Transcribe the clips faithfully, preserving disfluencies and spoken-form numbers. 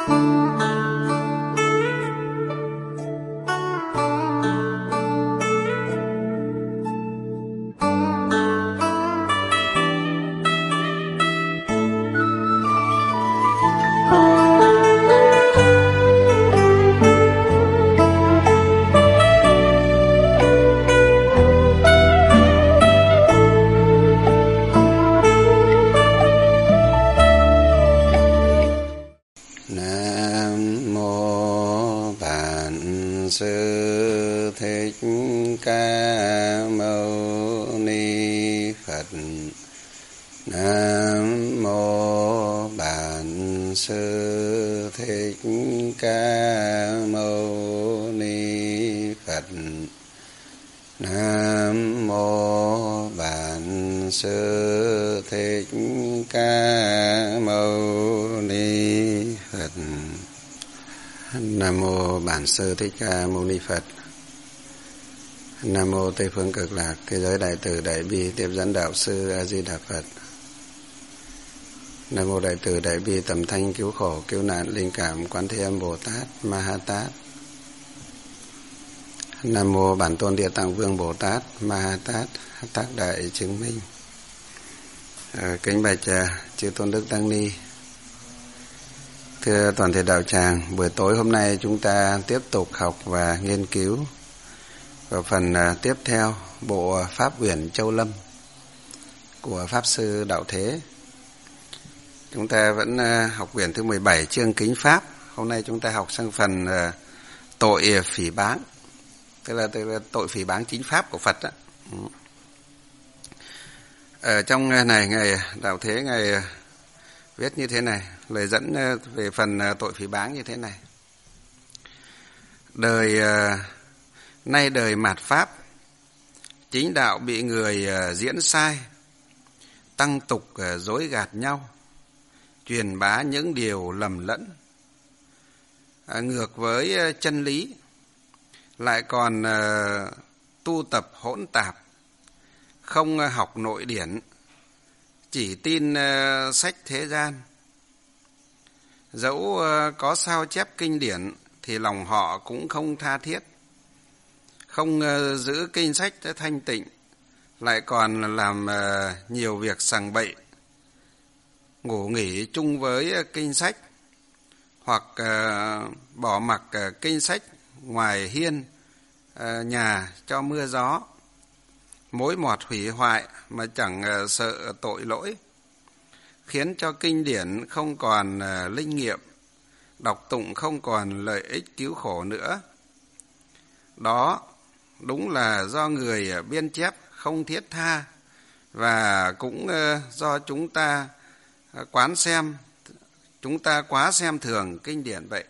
Sư Thích Ca Mâu Ni Phật. Nam mô Tây phương Cực Lạc Thế giới Đại Từ Đại Bi Tiếp dẫn Đạo Sư A Di Đà Phật. Nam mô Đại Từ Đại Bi Tầm Thanh Cứu Khổ Cứu Nạn Linh Cảm Quán Thế Âm Bồ Tát Ma Ha Tát. Nam mô Bản Tôn Địa Tạng Vương Bồ Tát Ma Ha Tát Tác Đại Chứng Minh. À, kính bạch à, chư Tôn Đức Tăng Ni. Thưa toàn thể đạo tràng, buổi tối hôm nay chúng ta tiếp tục học và nghiên cứu vào phần tiếp theo bộ Pháp Uyển Châu Lâm của Pháp Sư Đạo Thế. Chúng ta vẫn học quyển thứ mười bảy chương Kính Pháp. Hôm nay chúng ta học sang phần tội phỉ báng, tức là, tức là tội phỉ báng chính Pháp của Phật đó. Ở trong này Ngài Đạo Thế Ngài viết như thế này, lời dẫn về phần tội phỉ báng như thế này. Đời nay đời mạt Pháp, chính đạo bị người diễn sai, tăng tục dối gạt nhau, truyền bá những điều lầm lẫn, ngược với chân lý, lại còn tu tập hỗn tạp, không học nội điển, chỉ tin uh, sách thế gian. Dẫu uh, có sao chép kinh điển thì lòng họ cũng không tha thiết, không uh, giữ kinh sách thanh tịnh, lại còn làm uh, nhiều việc sằng bậy, ngủ nghỉ chung với uh, kinh sách, hoặc uh, bỏ mặc uh, kinh sách ngoài hiên uh, nhà cho mưa gió, mối mọt hủy hoại mà chẳng uh, sợ tội lỗi, khiến cho kinh điển không còn uh, linh nghiệm, đọc tụng không còn lợi ích cứu khổ nữa. Đó đúng là do người uh, biên chép không thiết tha, và cũng uh, do chúng ta uh, quán xem, chúng ta quá xem thường kinh điển vậy.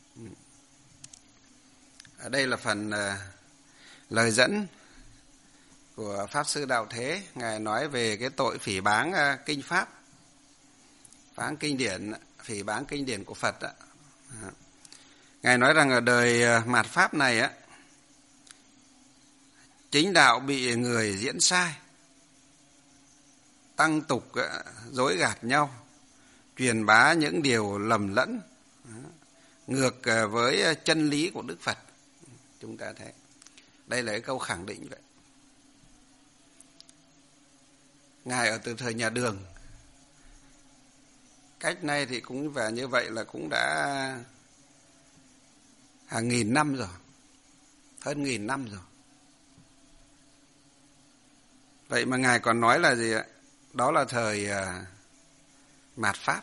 Ở đây là phần uh, lời dẫn của Pháp Sư Đạo Thế. Ngài nói về cái tội phỉ báng uh, kinh Pháp, phán kinh điển, phỉ báng kinh điển của Phật đó. Ngài nói rằng ở đời uh, mạt Pháp này á, chính đạo bị người diễn sai, tăng tục uh, dối gạt nhau, truyền bá những điều lầm lẫn, ngược uh, với chân lý của Đức Phật. Chúng ta thấy đây là cái câu khẳng định vậy. Ngài ở từ thời nhà Đường, cách nay thì cũng về như vậy là cũng đã hàng nghìn năm rồi, hơn nghìn năm rồi. Vậy mà Ngài còn nói là gì ạ? Đó là thời uh, mạt Pháp.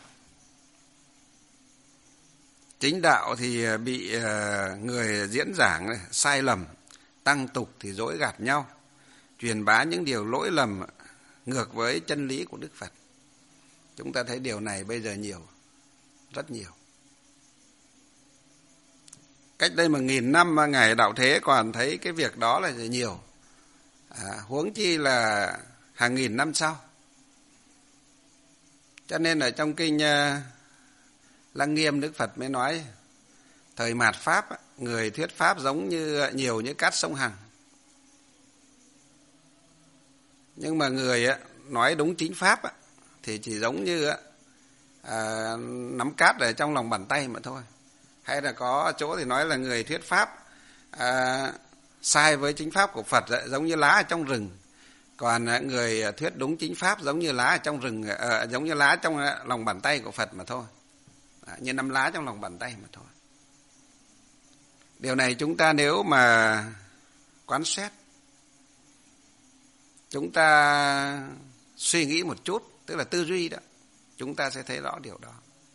Chính đạo thì bị uh, người diễn giảng này, sai lầm, tăng tục thì dối gạt nhau, truyền bá những điều lỗi lầm ngược với chân lý của Đức Phật. Chúng ta thấy điều này bây giờ nhiều, rất nhiều. Cách đây một nghìn năm mà Ngài Đạo Thế còn thấy cái việc đó là nhiều, à, huống chi là hàng nghìn năm sau. Cho nên ở trong kinh uh, Lăng Nghiêm, Đức Phật mới nói thời mạt Pháp, người thuyết Pháp giống như nhiều như cát sông Hằng. Nhưng mà người nói đúng chính Pháp thì chỉ giống như à, nắm cát ở trong lòng bàn tay mà thôi. Hay là có chỗ thì nói là người thuyết pháp à, sai với chính pháp của Phật giống như lá ở trong rừng, còn người thuyết đúng chính pháp giống như lá ở trong rừng, à, giống như lá trong lòng bàn tay của Phật mà thôi, à, như nắm lá trong lòng bàn tay mà thôi. Điều này chúng ta nếu mà quán xét, chúng ta suy nghĩ một chút, tức là tư duy đó, chúng ta sẽ thấy rõ điều đó.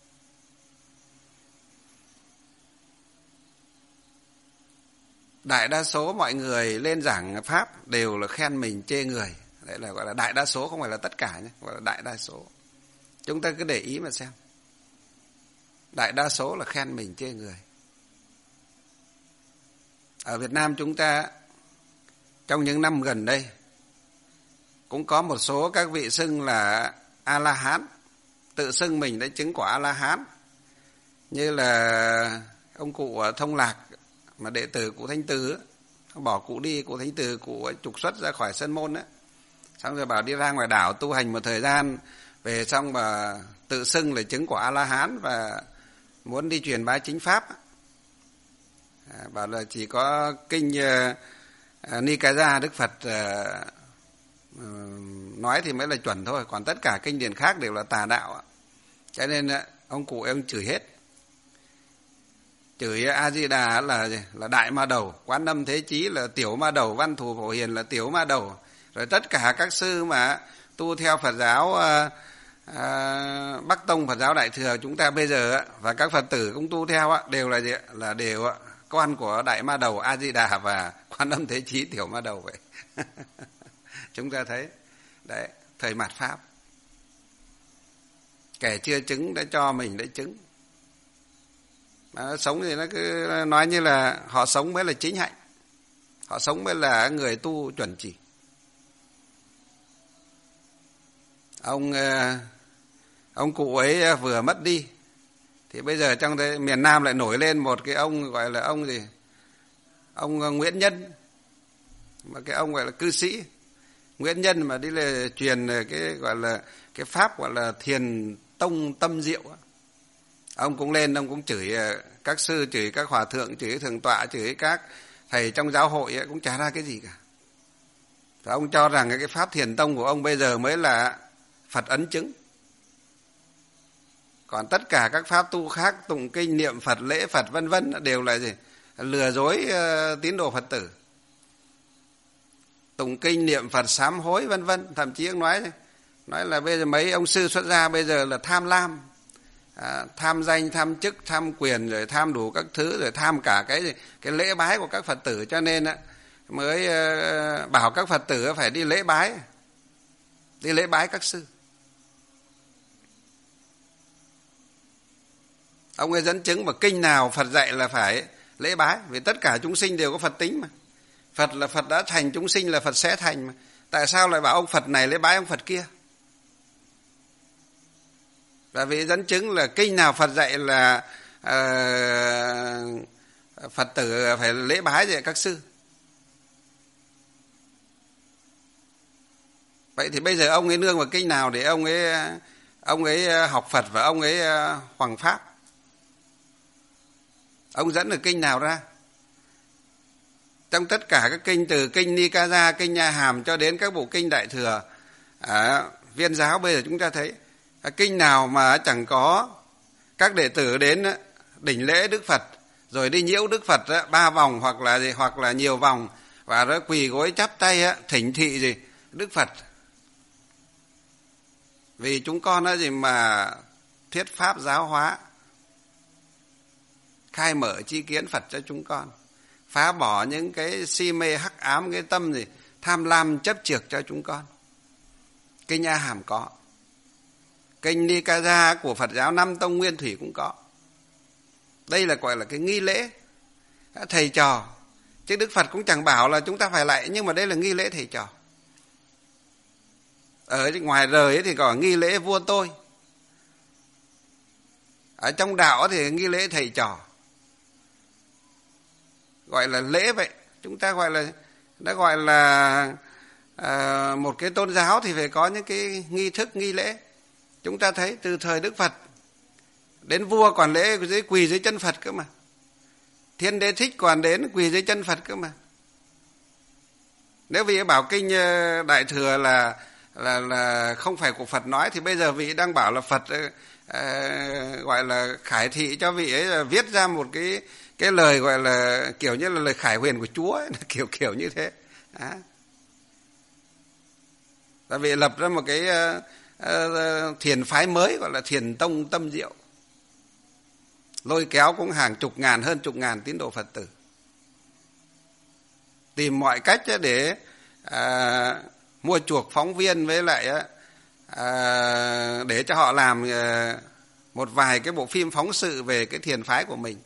Đại đa số mọi người lên giảng pháp đều là khen mình chê người. Đấy là gọi là đại đa số, không phải là tất cả nhé, gọi là đại đa số. Chúng ta cứ để ý mà xem. Đại đa số là khen mình chê người. Ở Việt Nam chúng ta trong những năm gần đây cũng có một số các vị xưng là A-la-hán, tự xưng mình đã chứng quả A-la-hán, như là ông cụ Thông Lạc mà đệ tử cụ Thanh Từ, bỏ cụ đi, cụ Thanh Từ cụ trục xuất ra khỏi Sơn Môn á, xong rồi bảo đi ra ngoài đảo tu hành một thời gian, về xong mà tự xưng là chứng quả A-la-hán và muốn đi truyền bá chính pháp. À, bảo là chỉ có kinh uh, uh, Nikaya Đức Phật uh, uh, nói thì mới là chuẩn thôi, còn tất cả kinh điển khác đều là tà đạo. Cho nên uh, ông cụ ông chửi hết, chửi A Di Đà là là đại ma đầu, Quán Âm Thế Chí là tiểu ma đầu, Văn Thù Phổ Hiền là tiểu ma đầu, rồi tất cả các sư mà tu theo Phật giáo uh, uh, Bắc Tông, Phật giáo Đại Thừa chúng ta bây giờ uh, và các Phật tử cũng tu theo uh, đều là gì? Là đều uh, con của đại ma đầu A Di Đà và Quán Âm Thế Chí tiểu ma đầu vậy. Chúng ta thấy đấy, thời mạt pháp, kẻ chưa chứng đã cho mình đã chứng. Mà nó sống thì nó cứ nói như là họ sống mới là chính hạnh, họ sống mới là người tu chuẩn chỉ. Ông ông cụ ấy vừa mất đi thì bây giờ trong đây, miền Nam lại nổi lên một cái ông gọi là ông gì, ông Nguyễn Nhân, mà cái ông gọi là cư sĩ Nguyễn Nhân mà đi là truyền cái gọi là cái pháp gọi là thiền tông tâm diệu. Ông cũng lên, ông cũng chửi các sư, chửi các hòa thượng, chửi thượng tọa, chửi các thầy trong giáo hội ấy, cũng chả ra cái gì cả. Và ông cho rằng cái pháp thiền tông của ông bây giờ mới là Phật ấn chứng. Còn tất cả các pháp tu khác, tụng kinh, niệm Phật, lễ Phật vân vân đều là gì? Lừa dối uh, tín đồ Phật tử. Tụng kinh, niệm Phật, sám hối vân vân, thậm chí ông nói nói là bây giờ mấy ông sư xuất gia bây giờ là tham lam, à, tham danh, tham chức, tham quyền, rồi tham đủ các thứ, rồi tham cả cái cái lễ bái của các Phật tử, cho nên uh, mới uh, bảo các Phật tử phải đi lễ bái, đi lễ bái các sư. Ông ấy dẫn chứng mà kinh nào Phật dạy là phải lễ bái, vì tất cả chúng sinh đều có Phật tính mà. Phật là Phật đã thành, chúng sinh là Phật sẽ thành mà. Tại sao lại bảo ông Phật này lễ bái ông Phật kia? Và vì dẫn chứng là kinh nào Phật dạy là uh, Phật tử phải lễ bái vậy các sư. Vậy thì bây giờ ông ấy nương vào kinh nào để ông ấy ông ấy học Phật và ông ấy hoằng pháp? Ông dẫn được kinh nào ra? Trong tất cả các kinh, từ kinh Nikaya, kinh Nha Hàm cho đến các bộ kinh Đại Thừa, à, Viên giáo bây giờ chúng ta thấy kinh nào mà chẳng có các đệ tử đến đỉnh lễ Đức Phật, rồi đi nhiễu Đức Phật ba vòng hoặc là gì, hoặc là nhiều vòng, và đó quỳ gối chắp tay thỉnh thị gì Đức Phật. Vì chúng con đó gì mà thuyết pháp giáo hóa, khai mở tri kiến Phật cho chúng con, phá bỏ những cái si mê hắc ám, cái tâm gì tham lam chấp chược cho chúng con. Kinh A Hàm có, kinh Nikaya của Phật giáo Nam Tông Nguyên Thủy cũng có. Đây là gọi là cái nghi lễ thầy trò, chứ Đức Phật cũng chẳng bảo là chúng ta phải lạy, nhưng mà đây là nghi lễ thầy trò. Ở ngoài rời ấy thì có nghi lễ vua tôi, ở trong đạo thì nghi lễ thầy trò, gọi là lễ vậy. Chúng ta gọi là đã gọi là à, một cái tôn giáo thì phải có những cái nghi thức, nghi lễ. Chúng ta thấy từ thời Đức Phật Đến vua còn lễ dưới quỳ dưới chân Phật cơ mà. Thiên Đế Thích còn đến quỳ dưới chân Phật cơ mà. Nếu vị bảo kinh Đại Thừa là là là không phải của Phật nói, thì bây giờ vị đang bảo là Phật uh, gọi là khải thị cho vị ấy là viết ra một cái cái lời gọi là kiểu như là lời khải huyền của Chúa ấy, kiểu kiểu như thế. À. Và vị lập ra một cái uh, uh, thiền phái mới gọi là Thiền Tông Tâm Diệu, lôi kéo cũng hàng chục ngàn, hơn chục ngàn tín đồ Phật tử, tìm mọi cách để à, mua chuộc phóng viên, với lại à, để cho họ làm à, một vài cái bộ phim phóng sự về cái thiền phái của mình.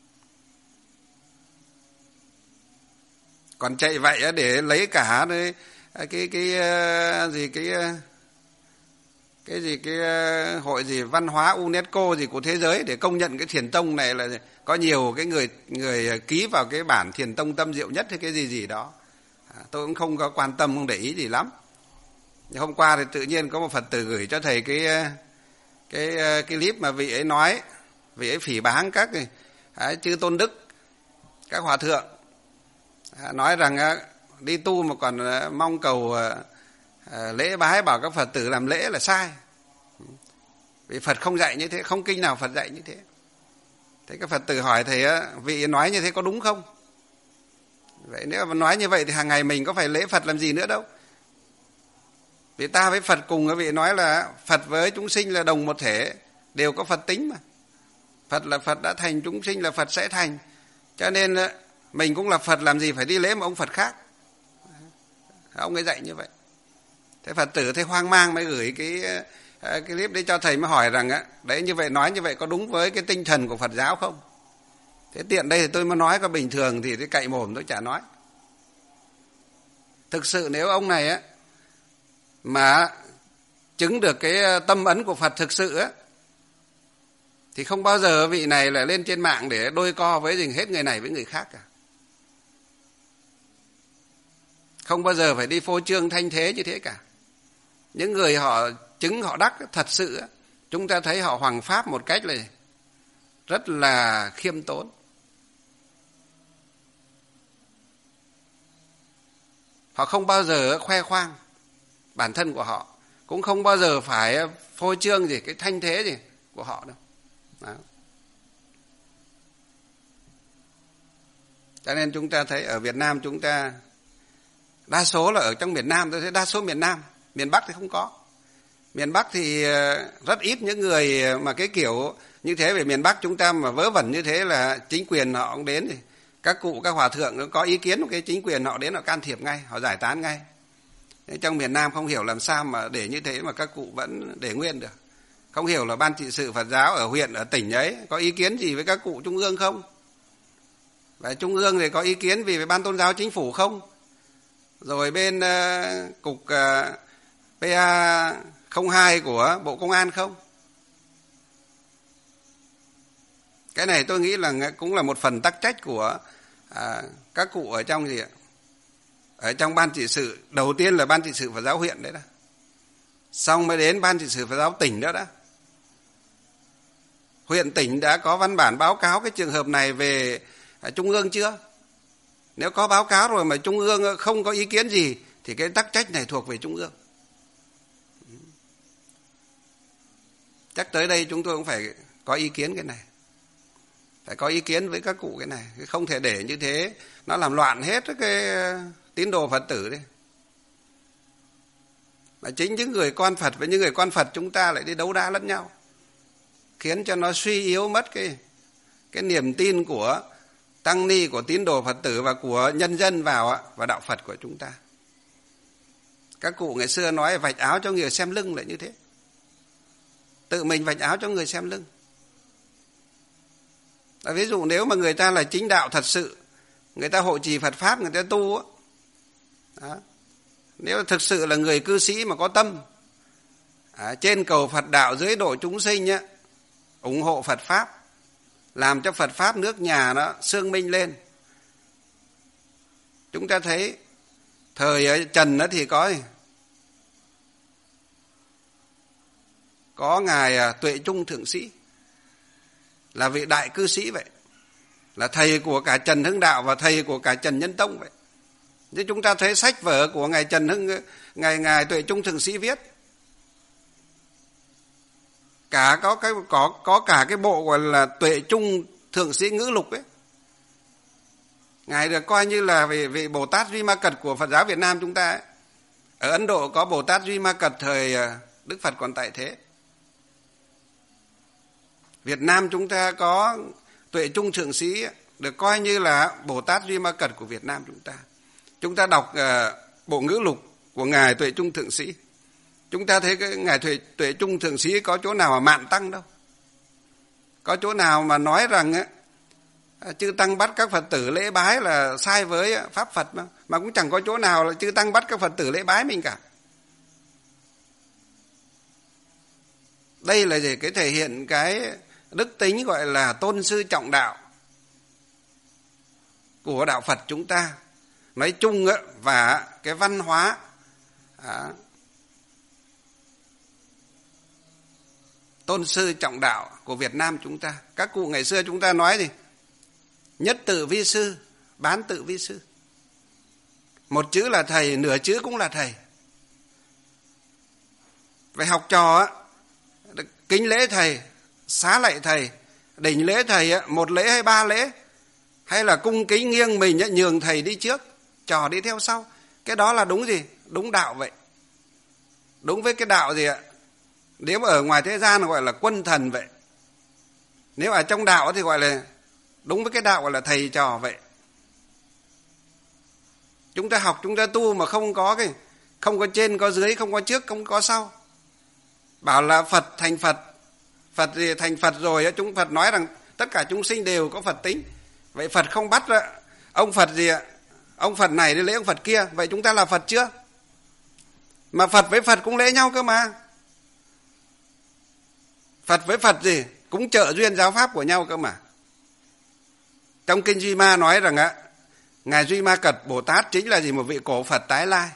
Còn chạy vậy để lấy cả cái cái cái, cái gì cái cái gì cái hội gì văn hóa UNESCO gì của thế giới để công nhận cái Thiền Tông này là có nhiều cái người người ký vào cái bản Thiền Tông Tâm Diệu nhất hay cái gì gì đó. À, tôi cũng không có quan tâm, không để ý gì lắm. Nhưng hôm qua thì tự nhiên có một Phật tử gửi cho thầy cái cái cái clip mà vị ấy nói, vị ấy phỉ báng các à, chư tôn đức, các hòa thượng, à, nói rằng à, đi tu mà còn à, mong cầu à, À, lễ bái bảo các Phật tử làm lễ là sai. Vì Phật không dạy như thế, không kinh nào Phật dạy như thế. Thế các Phật tử hỏi thầy vị nói như thế có đúng không? Vậy nếu mà nói như vậy thì hàng ngày mình có phải lễ Phật làm gì nữa đâu. Vì ta với Phật cùng, vị nói là Phật với chúng sinh là đồng một thể, đều có Phật tính mà. Phật là Phật đã thành, chúng sinh là Phật sẽ thành. Cho nên mình cũng là Phật, làm gì phải đi lễ một ông Phật khác. Ông ấy dạy như vậy. Thế Phật tử thấy hoang mang mới gửi cái cái clip đấy cho thầy, mới hỏi rằng á, đấy như vậy nói như vậy có đúng với cái tinh thần của Phật giáo không? Thế tiện đây thì tôi mới nói, có bình thường thì cái cậy mồm tôi chả nói. Thực sự nếu ông này á mà chứng được cái tâm ấn của Phật thực sự á, thì không bao giờ vị này lại lên trên mạng để đôi co với gì hết người này với người khác cả. Không bao giờ phải đi phô trương thanh thế như thế cả. Những người họ chứng họ đắc thật sự, chúng ta thấy họ hoằng pháp một cách là rất là khiêm tốn. Họ không bao giờ khoe khoang bản thân của họ, cũng không bao giờ phải phô trương gì cái thanh thế gì của họ đâu. Đó. Cho nên chúng ta thấy ở Việt Nam chúng ta, đa số là ở trong miền Nam, tôi thấy đa số miền Nam, miền Bắc thì không có. Miền Bắc thì rất ít những người mà cái kiểu như thế. Về miền Bắc chúng ta mà vớ vẩn như thế là chính quyền họ cũng đến, thì các cụ, các hòa thượng có ý kiến, cái chính quyền họ đến họ can thiệp ngay, họ giải tán ngay. Thế trong miền Nam không hiểu làm sao mà để như thế mà các cụ vẫn để nguyên được. Không hiểu là ban trị sự Phật giáo ở huyện, ở tỉnh ấy có ý kiến gì với các cụ Trung ương không? Và Trung ương thì có ý kiến gì với ban tôn giáo chính phủ không? Rồi bên uh, cục uh, P A không hai của Bộ Công an không? Cái này tôi nghĩ là cũng là một phần tắc trách của à, các cụ ở trong gì ạ? Ở trong ban trị sự, đầu tiên là ban trị sự Phật giáo huyện đấy đó. Xong mới đến ban trị sự Phật giáo tỉnh đó đó. Huyện tỉnh đã có văn bản báo cáo cái trường hợp này về à, Trung ương chưa? Nếu có báo cáo rồi mà Trung ương không có ý kiến gì thì cái tắc trách này thuộc về Trung ương. Chắc tới đây chúng tôi cũng phải có ý kiến cái này. Phải có ý kiến với các cụ cái này. Không thể để như thế, nó làm loạn hết cái tín đồ Phật tử đấy. Mà chính những người con Phật với những người con Phật chúng ta lại đi đấu đá lẫn nhau, khiến cho nó suy yếu mất cái, cái niềm tin của tăng ni, của tín đồ Phật tử và của nhân dân vào và đạo Phật của chúng ta. Các cụ ngày xưa nói vạch áo cho người xem lưng là như thế. Tự mình vạch áo cho người xem lưng. Và ví dụ nếu mà người ta là chính đạo thật sự, người ta hộ trì Phật Pháp, người ta tu đó. Nếu thực sự là người cư sĩ mà có tâm, à, trên cầu Phật đạo dưới độ chúng sinh á, ủng hộ Phật Pháp, làm cho Phật Pháp nước nhà nó xương minh lên. Chúng ta thấy thời Trần đó thì có có ngài Tuệ Trung Thượng Sĩ, là vị đại cư sĩ vậy, là thầy của cả Trần Hưng Đạo và thầy của cả Trần Nhân Tông vậy. Chứ chúng ta thấy sách vở của ngài Trần Hưng, ngài ngài Tuệ Trung Thượng Sĩ viết, cả có cái có có cả cái bộ gọi là Tuệ Trung Thượng Sĩ Ngữ Lục ấy. Ngài được coi như là vị, vị Bồ Tát Duy Ma Cật của Phật giáo Việt Nam chúng ta ấy. Ở Ấn Độ có Bồ Tát Duy Ma Cật thời Đức Phật còn tại thế. Việt Nam chúng ta có Tuệ Trung Thượng Sĩ được coi như là Bồ Tát Duy Ma Cật của Việt Nam chúng ta. Chúng ta đọc uh, bộ Ngữ Lục của ngài Tuệ Trung Thượng Sĩ, chúng ta thấy cái ngài Tuệ, Tuệ Trung Thượng Sĩ có chỗ nào mà mạn tăng đâu, có chỗ nào mà nói rằng ấy, chư tăng bắt các Phật tử lễ bái là sai với pháp Phật mà, mà cũng chẳng có chỗ nào là chư tăng bắt các Phật tử lễ bái mình cả. Đây là gì? Cái thể hiện cái đức tính gọi là tôn sư trọng đạo của đạo Phật chúng ta nói chung ấy, và cái văn hóa à, tôn sư trọng đạo của Việt Nam chúng ta. Các cụ ngày xưa chúng ta nói gì? Nhất tự vi sư, bán tự vi sư. Một chữ là thầy, nửa chữ cũng là thầy. Vậy học trò á, kính lễ thầy, xá lạy thầy, đỉnh lễ thầy á, một lễ hay ba lễ, hay là cung kính nghiêng mình á, nhường thầy đi trước, trò đi theo sau. Cái đó là đúng gì? Đúng đạo vậy. Đúng với cái đạo gì ạ? Nếu ở ngoài thế gian gọi là quân thần vậy. Nếu ở trong đạo thì gọi là đúng với cái đạo gọi là thầy trò vậy. Chúng ta học, chúng ta tu mà không có cái, không có trên có dưới, không có trước không có sau. Bảo là Phật thành Phật, Phật gì thành Phật rồi, chúng Phật nói rằng tất cả chúng sinh đều có Phật tính. Vậy Phật không bắt ông Phật gì ạ? Ông Phật này đi lễ ông Phật kia, vậy chúng ta là Phật chưa? Mà Phật với Phật cũng lễ nhau cơ mà. Phật với Phật gì? Cũng trợ duyên giáo pháp của nhau cơ mà. Trong kinh Duy Ma nói rằng á, ngài Duy Ma Cật Bồ Tát chính là gì? Một vị cổ Phật tái lai.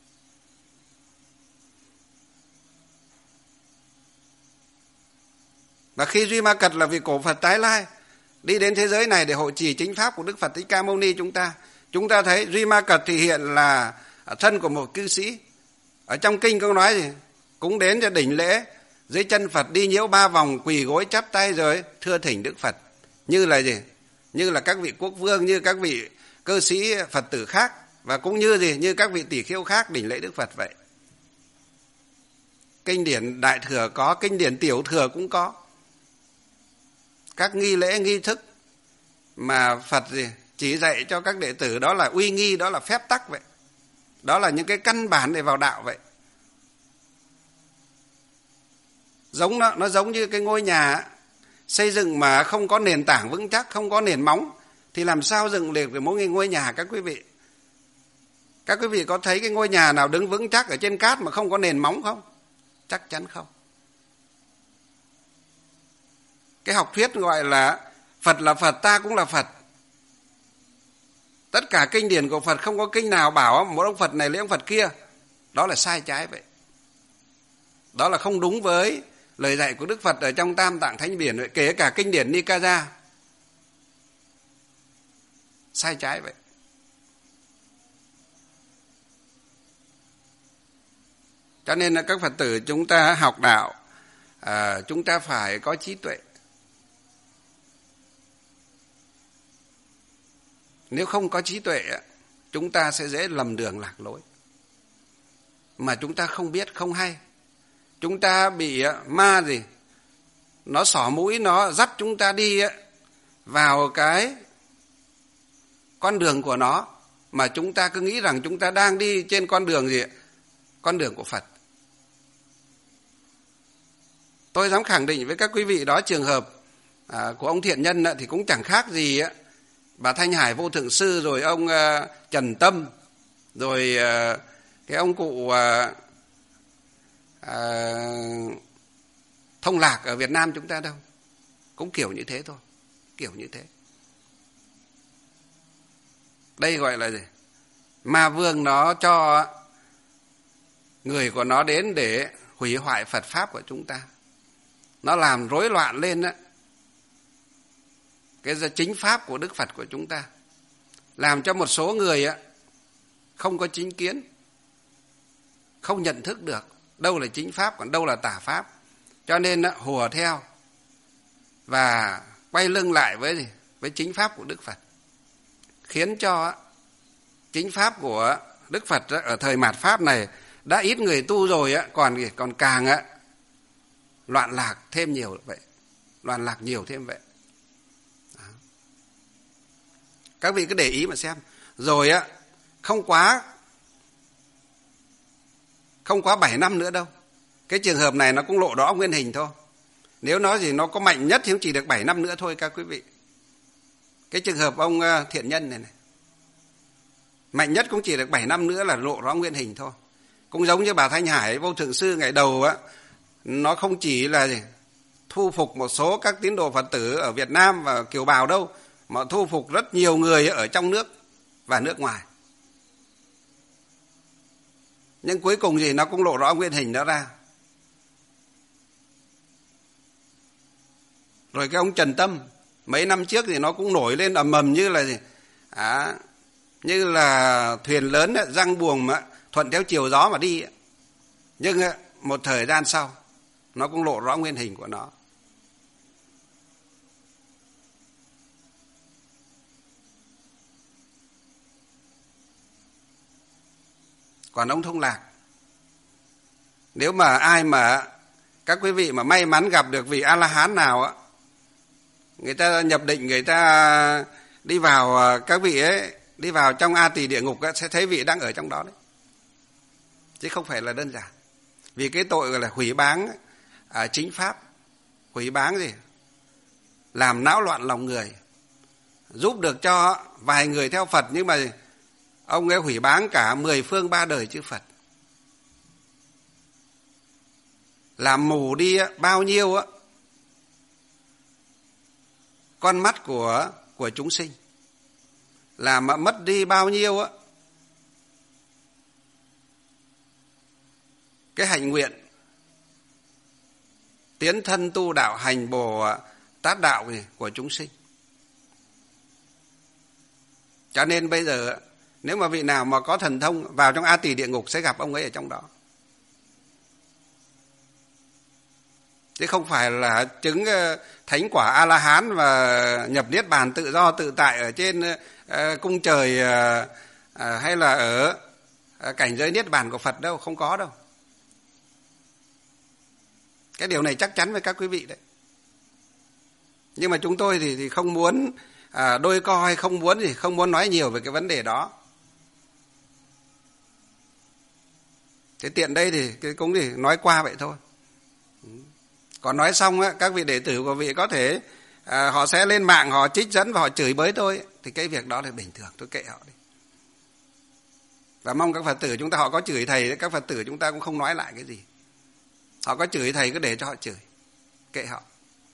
Và khi Duy Ma Cật là vị cổ Phật tái lai, đi đến thế giới này để hộ trì chính pháp của Đức Phật Thích Ca Mâu Ni chúng ta, chúng ta thấy Duy Ma Cật thì hiện là thân của một cư sĩ. Ở trong kinh có nói gì? Cũng đến cho đỉnh lễ dưới chân Phật, đi nhiễu ba vòng, quỳ gối chắp tay rồi thưa thỉnh Đức Phật. Như là gì? Như là các vị quốc vương, như các vị cơ sĩ Phật tử khác, và cũng như gì? Như các vị tỷ khiêu khác đỉnh lễ Đức Phật vậy. Kinh điển Đại Thừa có, kinh điển Tiểu Thừa cũng có. Các nghi lễ nghi thức mà Phật gì chỉ dạy cho các đệ tử, đó là uy nghi, đó là phép tắc vậy. Đó là những cái căn bản để vào đạo vậy. Giống nó, nó giống như cái ngôi nhà xây dựng mà không có nền tảng vững chắc, không có nền móng, thì làm sao dựng được mỗi ngôi nhà các quý vị? Các quý vị có thấy cái ngôi nhà nào đứng vững chắc ở trên cát mà không có nền móng không? Chắc chắn không. Cái học thuyết gọi là Phật là Phật, ta cũng là Phật. Tất cả kinh điển của Phật không có kinh nào bảo một ông Phật này lấy ông Phật kia. Đó là sai trái vậy. Đó là không đúng với lời dạy của Đức Phật ở trong Tam Tạng Thánh Điển vậy. Kể cả kinh điển Nikaya. Sai trái vậy. Cho nên là các Phật tử chúng ta học đạo, à, chúng ta phải có trí tuệ. Nếu không có trí tuệ, chúng ta sẽ dễ lầm đường lạc lối. Mà chúng ta không biết, không hay. Chúng ta bị ma gì? Nó xỏ mũi, nó dắt chúng ta đi vào cái con đường của nó. Mà chúng ta cứ nghĩ rằng chúng ta đang đi trên con đường gì? Con đường của Phật. Tôi dám khẳng định với các quý vị đó, trường hợp à, của ông Thiện Nhân thì cũng chẳng khác gì á. Bà Thanh Hải Vô Thượng Sư, rồi ông uh, Trần Tâm, rồi uh, cái ông cụ uh, uh, Thông Lạc ở Việt Nam chúng ta đâu. Cũng kiểu như thế thôi. Kiểu như thế. Đây gọi là gì? Ma vương nó cho người của nó đến để hủy hoại Phật Pháp của chúng ta. Nó làm rối loạn lên á. cái chính pháp của Đức Phật của chúng ta, làm cho một số người á không có chính kiến, không nhận thức được đâu là chính pháp còn đâu là tà pháp, cho nên á, hùa theo và quay lưng lại với gì? Với chính pháp của Đức Phật, khiến cho á, chính pháp của Đức Phật á, ở thời mạt pháp này đã ít người tu rồi á, còn còn càng á, loạn lạc thêm nhiều vậy, loạn lạc nhiều thêm vậy. Đó. Các vị cứ để ý mà xem, rồi á không quá không quá bảy năm nữa đâu, cái trường hợp này nó cũng lộ rõ nguyên hình thôi. Nếu nói gì nó có mạnh nhất thì cũng chỉ được bảy năm nữa thôi các quý vị. Cái trường hợp ông Thiện Nhân này này, mạnh nhất cũng chỉ được bảy năm nữa là lộ rõ nguyên hình thôi. Cũng giống như bà Thanh Hải Vô Thượng Sư ngày đầu á, nó không chỉ là gì? Thu phục một số các tín đồ Phật tử ở Việt Nam và kiều bào đâu, mà thu phục rất nhiều người ở trong nước và nước ngoài. Nhưng cuối cùng gì nó cũng lộ rõ nguyên hình đó ra. Rồi cái ông Trần Tâm mấy năm trước thì nó cũng nổi lên ầm ầm như là gì? À, như là thuyền lớn ấy, răng buồm ấy, thuận theo chiều gió mà đi ấy. Nhưng ấy, một thời gian sau nó cũng lộ rõ nguyên hình của nó. Còn ông Thông Lạc, nếu mà ai mà các quý vị mà may mắn gặp được vị A-la-hán nào á, người ta nhập định, người ta đi vào, các vị ấy đi vào trong A Tỳ địa ngục ấy, sẽ thấy vị đang ở trong đó đấy, chứ không phải là đơn giản. Vì cái tội gọi là hủy báng à, chính pháp, hủy báng gì, làm náo loạn lòng người, giúp được cho vài người theo Phật, nhưng mà ông ấy hủy báng cả mười phương ba đời chư Phật, làm mù đi bao nhiêu á con mắt của của chúng sinh, làm mất đi bao nhiêu á cái hạnh nguyện tiến thân tu đạo hành Bồ Tát đạo của chúng sinh. Cho nên bây giờ nếu mà vị nào mà có thần thông vào trong A Tỳ địa ngục sẽ gặp ông ấy ở trong đó, chứ không phải là chứng thánh quả A-la-hán và nhập niết bàn tự do tự tại ở trên cung trời hay là ở cảnh giới niết bàn của Phật đâu, không có đâu. Cái điều này chắc chắn với các quý vị đấy. Nhưng mà chúng tôi thì, thì không muốn à, đôi co hay không muốn gì, không muốn nói nhiều về cái vấn đề đó. Thế tiện đây thì cái cũng thì nói qua vậy thôi. Còn nói xong á, các vị đệ tử của vị có thể à, họ sẽ lên mạng họ trích dẫn và họ chửi bới tôi, thì cái việc đó là bình thường, tôi kệ họ đi. Và mong các Phật tử chúng ta họ có chửi thầy, các Phật tử chúng ta cũng không nói lại cái gì. Họ có chửi thầy cứ để cho họ chửi, kệ họ.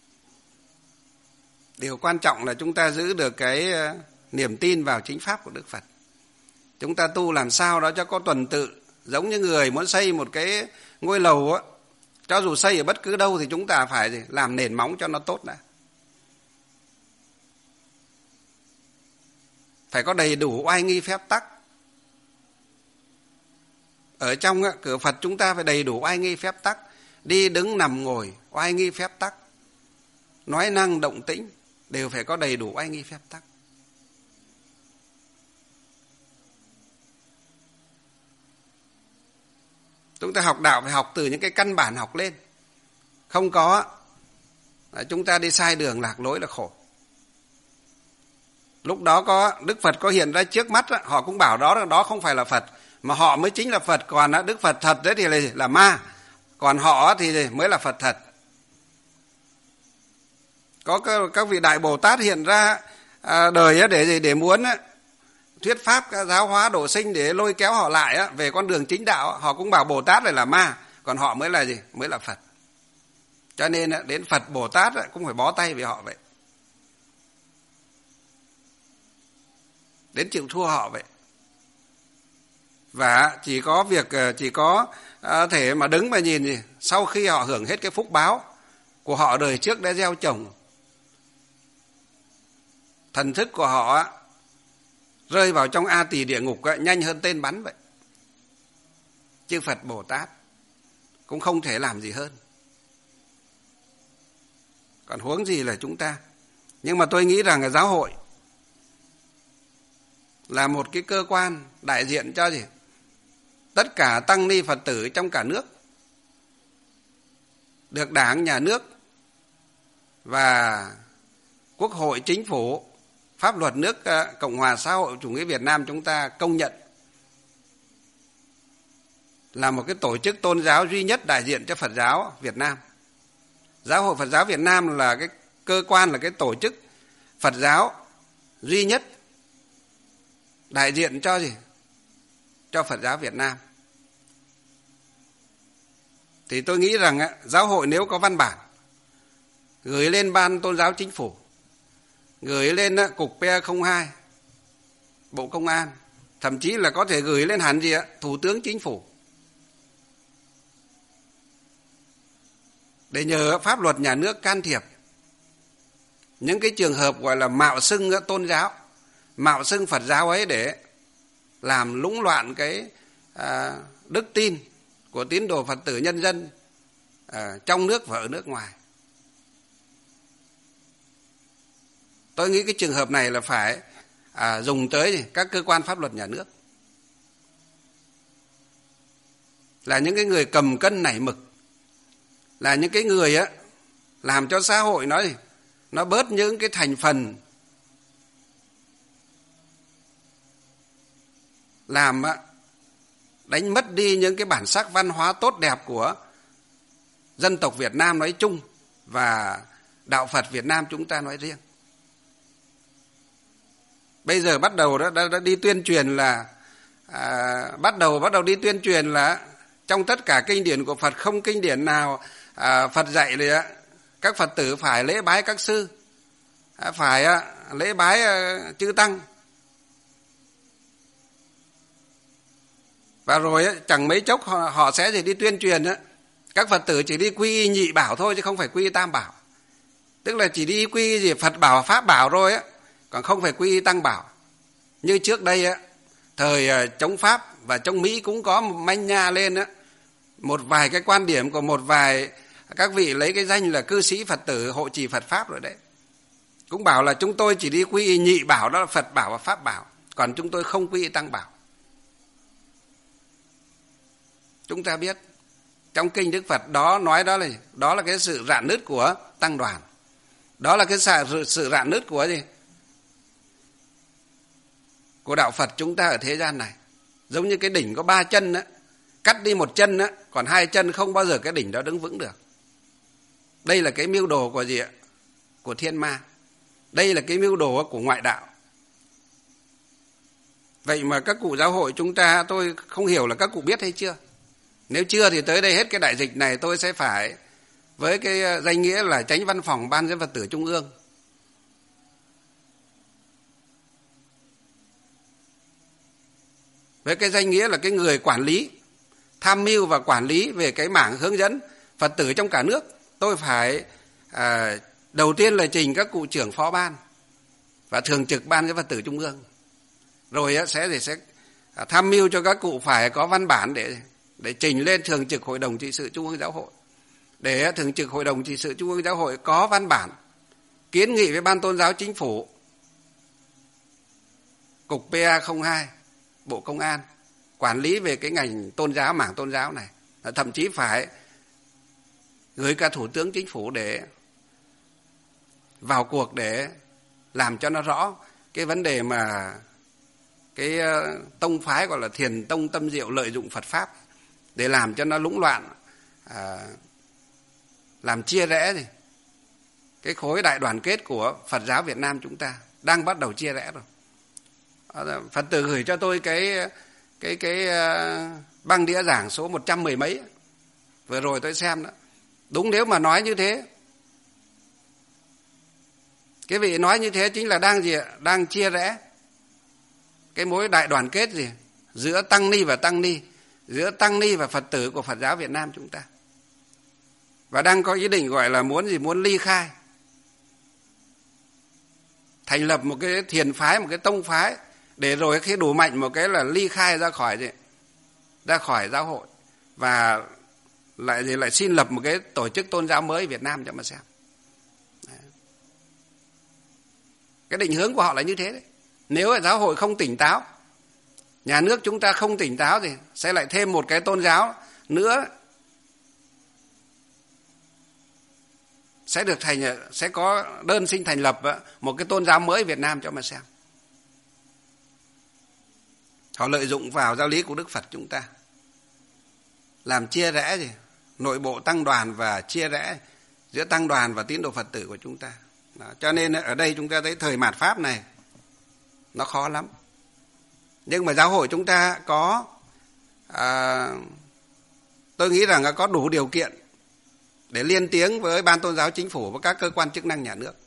Điều quan trọng là chúng ta giữ được cái niềm tin vào chính pháp của Đức Phật. Chúng ta tu làm sao đó cho có tuần tự, giống như người muốn xây một cái ngôi lầu á, cho dù xây ở bất cứ đâu thì chúng ta phải gì? Làm nền móng cho nó tốt đã. Phải có đầy đủ oai nghi phép tắc. Ở trong cửa Phật chúng ta phải đầy đủ oai nghi phép tắc. Đi đứng nằm ngồi oai nghi phép tắc, nói năng động tĩnh đều phải có đầy đủ oai nghi phép tắc. Chúng ta học đạo phải học từ những cái căn bản học lên. Không có chúng ta đi sai đường lạc lối là khổ. Lúc đó có Đức Phật có hiện ra trước mắt, họ cũng bảo đó đó không phải là Phật, mà họ mới chính là Phật. Còn Đức Phật thật đấy thì là, là ma, còn họ thì mới là Phật thật. Có các vị Đại Bồ Tát hiện ra đời để gì? Để muốn thuyết pháp giáo hóa độ sinh, để lôi kéo họ lại về con đường chính đạo. Họ cũng bảo Bồ Tát này là ma, còn họ mới là gì? Mới là Phật. Cho nên đến Phật Bồ Tát cũng phải bó tay với họ vậy, đến chịu thua họ vậy. Và chỉ có việc chỉ có thể mà đứng mà nhìn gì, sau khi họ hưởng hết cái phúc báo của họ đời trước đã gieo trồng, thần thức của họ rơi vào trong A Tỳ địa ngục nhanh hơn tên bắn vậy. Chư Phật Bồ Tát cũng không thể làm gì hơn. Còn huống gì là chúng ta. Nhưng mà tôi nghĩ rằng là giáo hội là một cái cơ quan đại diện cho gì? Tất cả tăng ni Phật tử trong cả nước, được Đảng, Nhà nước và Quốc hội, Chính phủ, pháp luật nước Cộng hòa xã hội chủ nghĩa Việt Nam chúng ta công nhận là một cái tổ chức tôn giáo duy nhất đại diện cho Phật giáo Việt Nam. Giáo hội Phật giáo Việt Nam là cái cơ quan, là cái tổ chức Phật giáo duy nhất đại diện cho gì? Cho Phật giáo Việt Nam. Thì tôi nghĩ rằng giáo hội nếu có văn bản gửi lên Ban Tôn giáo Chính phủ, gửi lên Cục P không hai, Bộ Công an, thậm chí là có thể gửi lên hẳn gì ạ? Thủ tướng Chính phủ, để nhờ pháp luật nhà nước can thiệp những cái trường hợp gọi là mạo xưng tôn giáo, mạo xưng Phật giáo ấy, để làm lũng loạn cái à, đức tin của tín đồ Phật tử nhân dân à, trong nước và ở nước ngoài. Tôi nghĩ cái trường hợp này là phải à, dùng tới các cơ quan pháp luật nhà nước, là những cái người cầm cân nảy mực, là những cái người á làm cho xã hội nó nó bớt những cái thành phần làm đánh mất đi những cái bản sắc văn hóa tốt đẹp của dân tộc Việt Nam nói chung và đạo Phật Việt Nam chúng ta nói riêng. Bây giờ bắt đầu đã, đã, đã đi tuyên truyền là à, bắt đầu bắt đầu đi tuyên truyền là trong tất cả kinh điển của Phật không kinh điển nào à, Phật dạy là các Phật tử phải lễ bái các sư, phải à, lễ bái à, chư tăng. Và rồi á, chẳng mấy chốc họ, họ sẽ gì đi tuyên truyền á, các Phật tử chỉ đi quy y nhị bảo thôi chứ không phải quy y tam bảo. Tức là chỉ đi quy y gì Phật bảo, Pháp bảo rồi á, còn không phải quy y tăng bảo. Như trước đây á, thời chống Pháp và chống Mỹ cũng có manh nha lên á, một vài cái quan điểm của một vài các vị lấy cái danh là cư sĩ Phật tử hộ trì Phật Pháp rồi đấy. Cũng bảo là chúng tôi chỉ đi quy y nhị bảo, đó là Phật bảo và Pháp bảo, còn chúng tôi không quy y tăng bảo. Chúng ta biết trong kinh Đức Phật đó nói đó là đó là cái sự rạn nứt của tăng đoàn. Đó là cái sự, sự rạn nứt của gì? Của đạo Phật chúng ta ở thế gian này. Giống như cái đỉnh có ba chân á, cắt đi một chân á, còn hai chân không bao giờ cái đỉnh đó đứng vững được. Đây là cái mưu đồ của gì ạ? Của thiên ma. Đây là cái mưu đồ của ngoại đạo. Vậy mà các cụ giáo hội chúng ta, tôi không hiểu là các cụ biết hay chưa. Nếu chưa thì tới đây hết cái đại dịch này tôi sẽ phải với cái danh nghĩa là Chánh Văn phòng Ban Dân Phật tử Trung ương, với cái danh nghĩa là cái người quản lý, tham mưu và quản lý về cái mảng hướng dẫn Phật tử trong cả nước, tôi phải à, đầu tiên là trình các cụ trưởng phó ban và thường trực Ban Dân Phật tử Trung ương, rồi sẽ thì sẽ tham mưu cho các cụ phải có văn bản để để trình lên thường trực Hội đồng trị sự Trung ương Giáo hội, để thường trực Hội đồng trị sự Trung ương Giáo hội có văn bản kiến nghị với Ban Tôn giáo Chính phủ, Cục P A không hai, Bộ Công an quản lý về cái ngành tôn giáo, mảng tôn giáo này, thậm chí phải gửi cả Thủ tướng Chính phủ để vào cuộc để làm cho nó rõ cái vấn đề mà cái tông phái gọi là Thiền Tông Tâm Diệu lợi dụng Phật Pháp để làm cho nó lũng loạn, à, làm chia rẽ gì cái khối đại đoàn kết của Phật giáo Việt Nam chúng ta đang bắt đầu chia rẽ rồi. Phật tử gửi cho tôi cái cái cái băng đĩa giảng số một trăm mười mấy vừa rồi tôi xem đó. Đúng, nếu mà nói như thế, cái vị nói như thế chính là đang gì ạ? Đang chia rẽ cái mối đại đoàn kết gì giữa tăng ni và tăng ni, giữa tăng ni và Phật tử của Phật giáo Việt Nam chúng ta, và đang có ý định gọi là muốn gì muốn ly khai. thành lập một cái thiền phái, một cái tông phái, để rồi khi đủ mạnh một cái là ly khai ra khỏi gì, ra khỏi giáo hội, và lại thì lại xin lập một cái tổ chức tôn giáo mới Việt Nam cho mà xem. Đấy. Cái định hướng của họ là như thế đấy. Nếu giáo hội không tỉnh táo, nhà nước chúng ta không tỉnh táo thì sẽ lại thêm một cái tôn giáo nữa sẽ được thành, sẽ có đơn xin thành lập một cái tôn giáo mới Việt Nam cho mà xem. Họ lợi dụng vào giáo lý của Đức Phật chúng ta, làm chia rẽ gì nội bộ tăng đoàn và chia rẽ giữa tăng đoàn và tín đồ Phật tử của chúng ta. Đó. Cho nên ở đây chúng ta thấy thời mạt Pháp này nó khó lắm. Nhưng mà giáo hội chúng ta có, à, tôi nghĩ rằng có đủ điều kiện để liên tiếng với Ban Tôn giáo Chính phủ và các cơ quan chức năng nhà nước.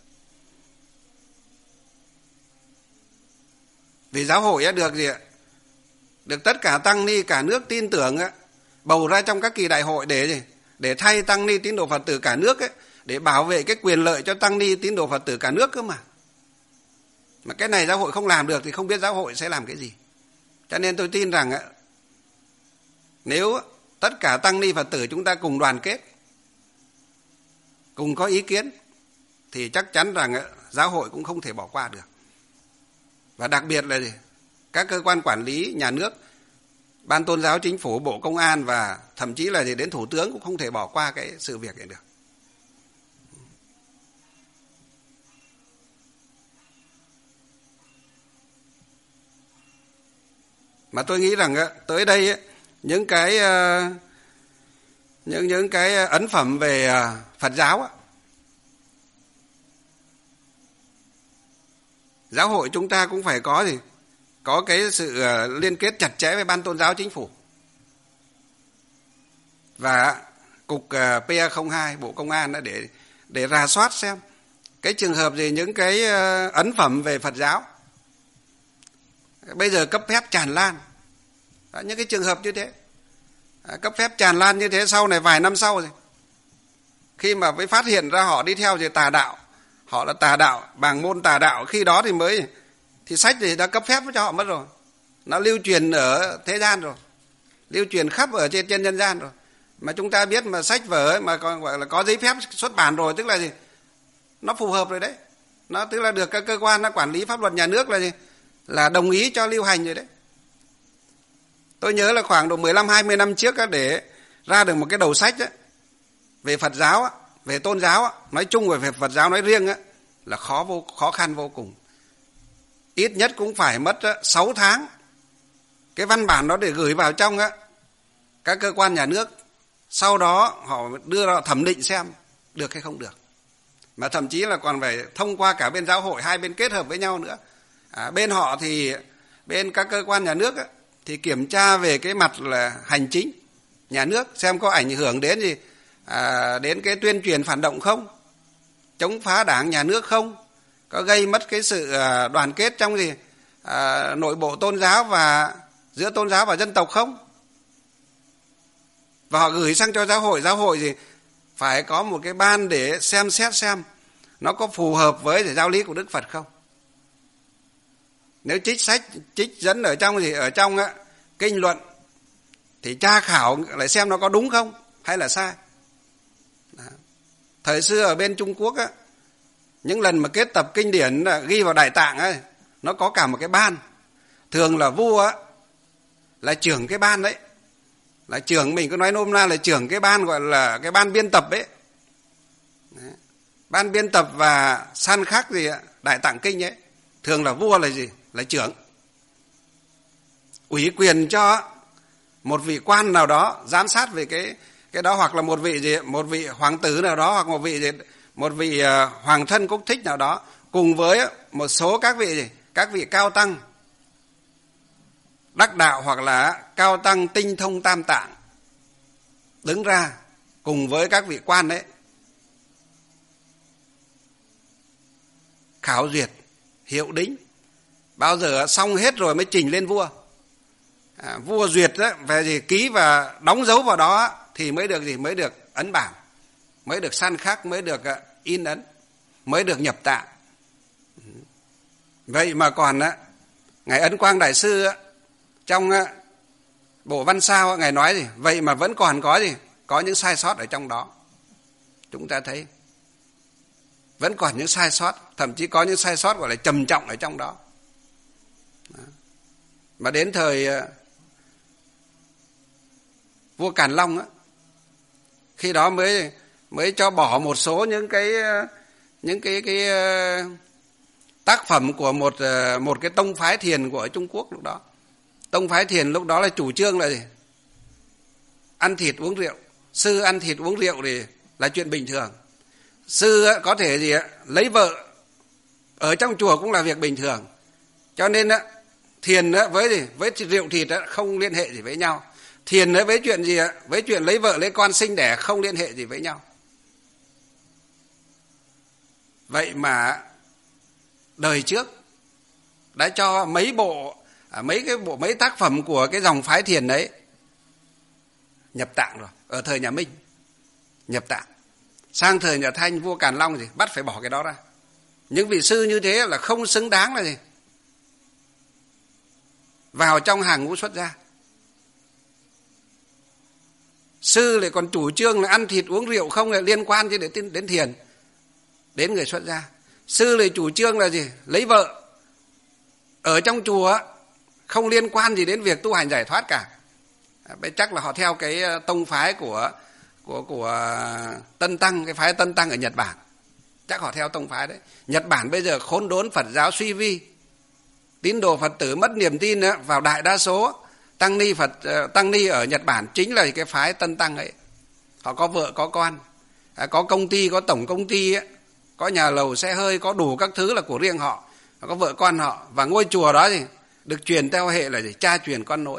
Vì giáo hội được gì ạ? Được tất cả tăng ni cả nước tin tưởng bầu ra trong các kỳ đại hội để gì? Để thay tăng ni tín đồ Phật tử cả nước ấy, để bảo vệ cái quyền lợi cho tăng ni tín đồ Phật tử cả nước cơ mà. Mà cái này giáo hội không làm được thì không biết giáo hội sẽ làm cái gì. Cho nên tôi tin rằng nếu tất cả tăng ni Phật tử chúng ta cùng đoàn kết, cùng có ý kiến, thì chắc chắn rằng giáo hội cũng không thể bỏ qua được. Và đặc biệt là gì? Các cơ quan quản lý nhà nước, Ban Tôn giáo Chính phủ, Bộ Công an và thậm chí là gì đến Thủ tướng cũng không thể bỏ qua cái sự việc này được. Mà tôi nghĩ rằng tới đây những cái những những cái ấn phẩm về Phật giáo, giáo hội chúng ta cũng phải có gì, có cái sự liên kết chặt chẽ với Ban Tôn giáo Chính phủ và cục P A không hai Bộ Công an để để rà soát xem cái trường hợp gì những cái ấn phẩm về Phật giáo bây giờ cấp phép tràn lan. Đó, những cái trường hợp như thế à, cấp phép tràn lan như thế, sau này vài năm sau rồi khi mà mới phát hiện ra họ đi theo gì tà đạo, họ là tà đạo, bảng môn tà đạo, khi đó thì mới thì sách thì đã cấp phép cho họ mất rồi, nó lưu truyền ở thế gian rồi, lưu truyền khắp ở trên trên nhân gian rồi. Mà chúng ta biết mà sách vở ấy, mà còn gọi là có giấy phép xuất bản rồi, tức là gì, nó phù hợp rồi đấy, nó tức là được các cơ quan nó quản lý pháp luật nhà nước là gì, là đồng ý cho lưu hành rồi đấy. Tôi nhớ là khoảng độ mười lăm hai mươi năm trước á, để ra được một cái đầu sách á, về Phật giáo á, về tôn giáo á, nói chung và về Phật giáo nói riêng á, là khó vô khó khăn vô cùng. Ít nhất cũng phải mất á, sáu tháng cái văn bản đó để gửi vào trong á, các cơ quan nhà nước. Sau đó họ đưa ra thẩm định xem được hay không được. Mà thậm chí là còn phải thông qua cả bên giáo hội, hai bên kết hợp với nhau nữa. À, bên họ thì bên các cơ quan nhà nước á, thì kiểm tra về cái mặt là hành chính nhà nước, xem có ảnh hưởng đến gì à, đến cái tuyên truyền phản động không, chống phá đảng nhà nước không, có gây mất cái sự à, đoàn kết trong gì à, nội bộ tôn giáo và giữa tôn giáo và dân tộc không. Và họ gửi sang cho giáo hội, giáo hội gì phải có một cái ban để xem xét xem nó có phù hợp với giáo lý của Đức Phật không. Nếu trích sách, trích dẫn ở trong gì ở trong á, kinh luận thì tra khảo lại xem nó có đúng không hay là sai. Đó. Thời xưa ở bên Trung Quốc á, những lần mà kết tập kinh điển ghi vào Đại Tạng ấy, nó có cả một cái ban, thường là vua á, là trưởng cái ban đấy, là trưởng, mình cứ nói nôm na là trưởng cái ban, gọi là cái ban biên tập ấy. Đấy. Ban biên tập và san khắc gì ạ, Đại Tạng kinh ấy, thường là vua là gì, là trưởng, ủy quyền cho một vị quan nào đó giám sát về cái cái đó, hoặc là một vị gì, một vị hoàng tử nào đó, hoặc một vị gì, một vị uh, hoàng thân quốc thích nào đó, cùng với một số các vị gì, các vị cao tăng đắc đạo hoặc là cao tăng tinh thông tam tạng đứng ra cùng với các vị quan đấy khảo duyệt hiệu đính, bao giờ xong hết rồi mới trình lên vua. À, vua duyệt đó, về gì ký và đóng dấu vào đó thì mới được gì, mới được ấn bản, mới được san khắc, mới được uh, in ấn, mới được nhập tạng. Vậy mà còn á, ngài Ấn Quang Đại Sư á, trong á, bộ Văn Sao ngài nói gì, vậy mà vẫn còn có gì, có những sai sót ở trong đó. Chúng ta thấy vẫn còn những sai sót, thậm chí có những sai sót gọi là trầm trọng ở trong đó. Đó. Mà đến thời uh, vua Càn Long á, khi đó mới mới cho bỏ một số những cái uh, những cái cái uh, tác phẩm của một uh, một cái tông phái thiền của ở Trung Quốc lúc đó. Tông phái thiền lúc đó là chủ trương là gì? Ăn thịt uống rượu. Sư ăn thịt uống rượu thì là chuyện bình thường. Sư có thể gì lấy vợ ở trong chùa cũng là việc bình thường. Cho nên thiền với gì với rượu thịt không liên hệ gì với nhau. Thiền với chuyện gì với chuyện lấy vợ lấy con sinh đẻ không liên hệ gì với nhau. Vậy mà đời trước đã cho mấy bộ mấy cái bộ mấy tác phẩm của cái dòng phái thiền đấy nhập tạng rồi, ở thời nhà Minh nhập tạng. Sang thời nhà Thanh vua Càn Long gì bắt phải bỏ cái đó ra. Những vị sư như thế là không xứng đáng là gì vào trong hàng ngũ xuất gia. Sư lại còn chủ trương là ăn thịt uống rượu không là liên quan gì đến, đến thiền, đến người xuất gia. Sư lại chủ trương là gì lấy vợ ở trong chùa không liên quan gì đến việc tu hành giải thoát cả. Bây chắc là họ theo cái tông phái của của của Tân Tăng, cái phái Tân Tăng ở Nhật Bản. Chắc họ theo tông phái đấy. Nhật Bản bây giờ khốn đốn, Phật giáo suy vi, tín đồ Phật tử mất niềm tin vào đại đa số tăng ni Phật tăng ni ở Nhật Bản chính là cái phái Tân Tăng ấy. Họ có vợ có con, có công ty, có tổng công ty ấy, có nhà lầu xe hơi, có đủ các thứ là của riêng họ, họ có vợ con họ, và ngôi chùa đó thì được truyền theo hệ là gì? Cha truyền con nối.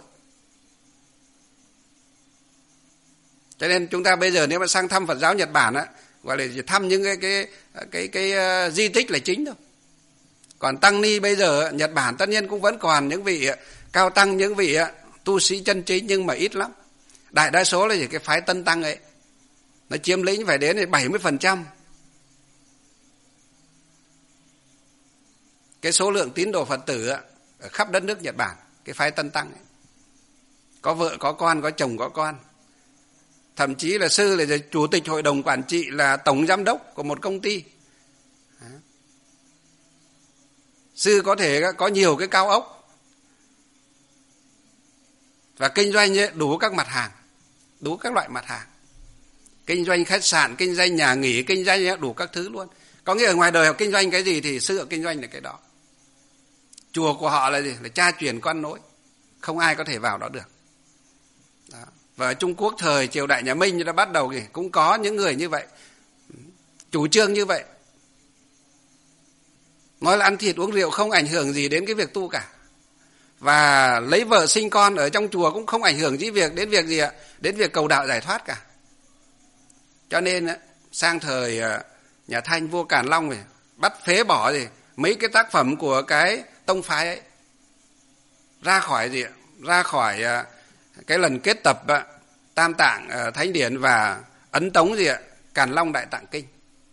Cho nên chúng ta bây giờ nếu mà sang thăm Phật giáo Nhật Bản á, gọi là thăm những cái cái cái cái, cái uh, di tích là chính thôi. Còn tăng ni bây giờ Nhật Bản tất nhiên cũng vẫn còn những vị cao tăng, những vị uh, tu sĩ chân chính, nhưng mà ít lắm. Đại đa số là gì cái phái Tân Tăng ấy, nó chiếm lĩnh phải đến bảy mươi phần trăm cái số lượng tín đồ Phật tử á, ở khắp đất nước Nhật Bản, cái phái Tân Tăng ấy. Có vợ có con, có chồng có con. Thậm chí là sư là chủ tịch hội đồng quản trị, là tổng giám đốc của một công ty. Sư có thể có nhiều cái cao ốc và kinh doanh đủ các mặt hàng, đủ các loại mặt hàng. Kinh doanh khách sạn, kinh doanh nhà nghỉ, kinh doanh đủ các thứ luôn. Có nghĩa ở ngoài đời họ kinh doanh cái gì thì sư họ kinh doanh là cái đó. Chùa của họ là gì? Là cha truyền con nối, không ai có thể vào đó được. Đó. Và ở Trung Quốc thời triều đại nhà Minh đã bắt đầu cũng có những người như vậy, chủ trương như vậy, nói là ăn thịt uống rượu không ảnh hưởng gì đến cái việc tu cả, và lấy vợ sinh con ở trong chùa cũng không ảnh hưởng gì việc đến việc gì ạ, đến việc cầu đạo giải thoát cả. Cho nên sang thời nhà Thanh vua Càn Long này bắt phế bỏ gì mấy cái tác phẩm của cái tông phái ấy, ra khỏi gì ra khỏi cái lần kết tập Tam Tạng Thánh Điển và ấn tống gì ạ, Càn Long Đại Tạng Kinh.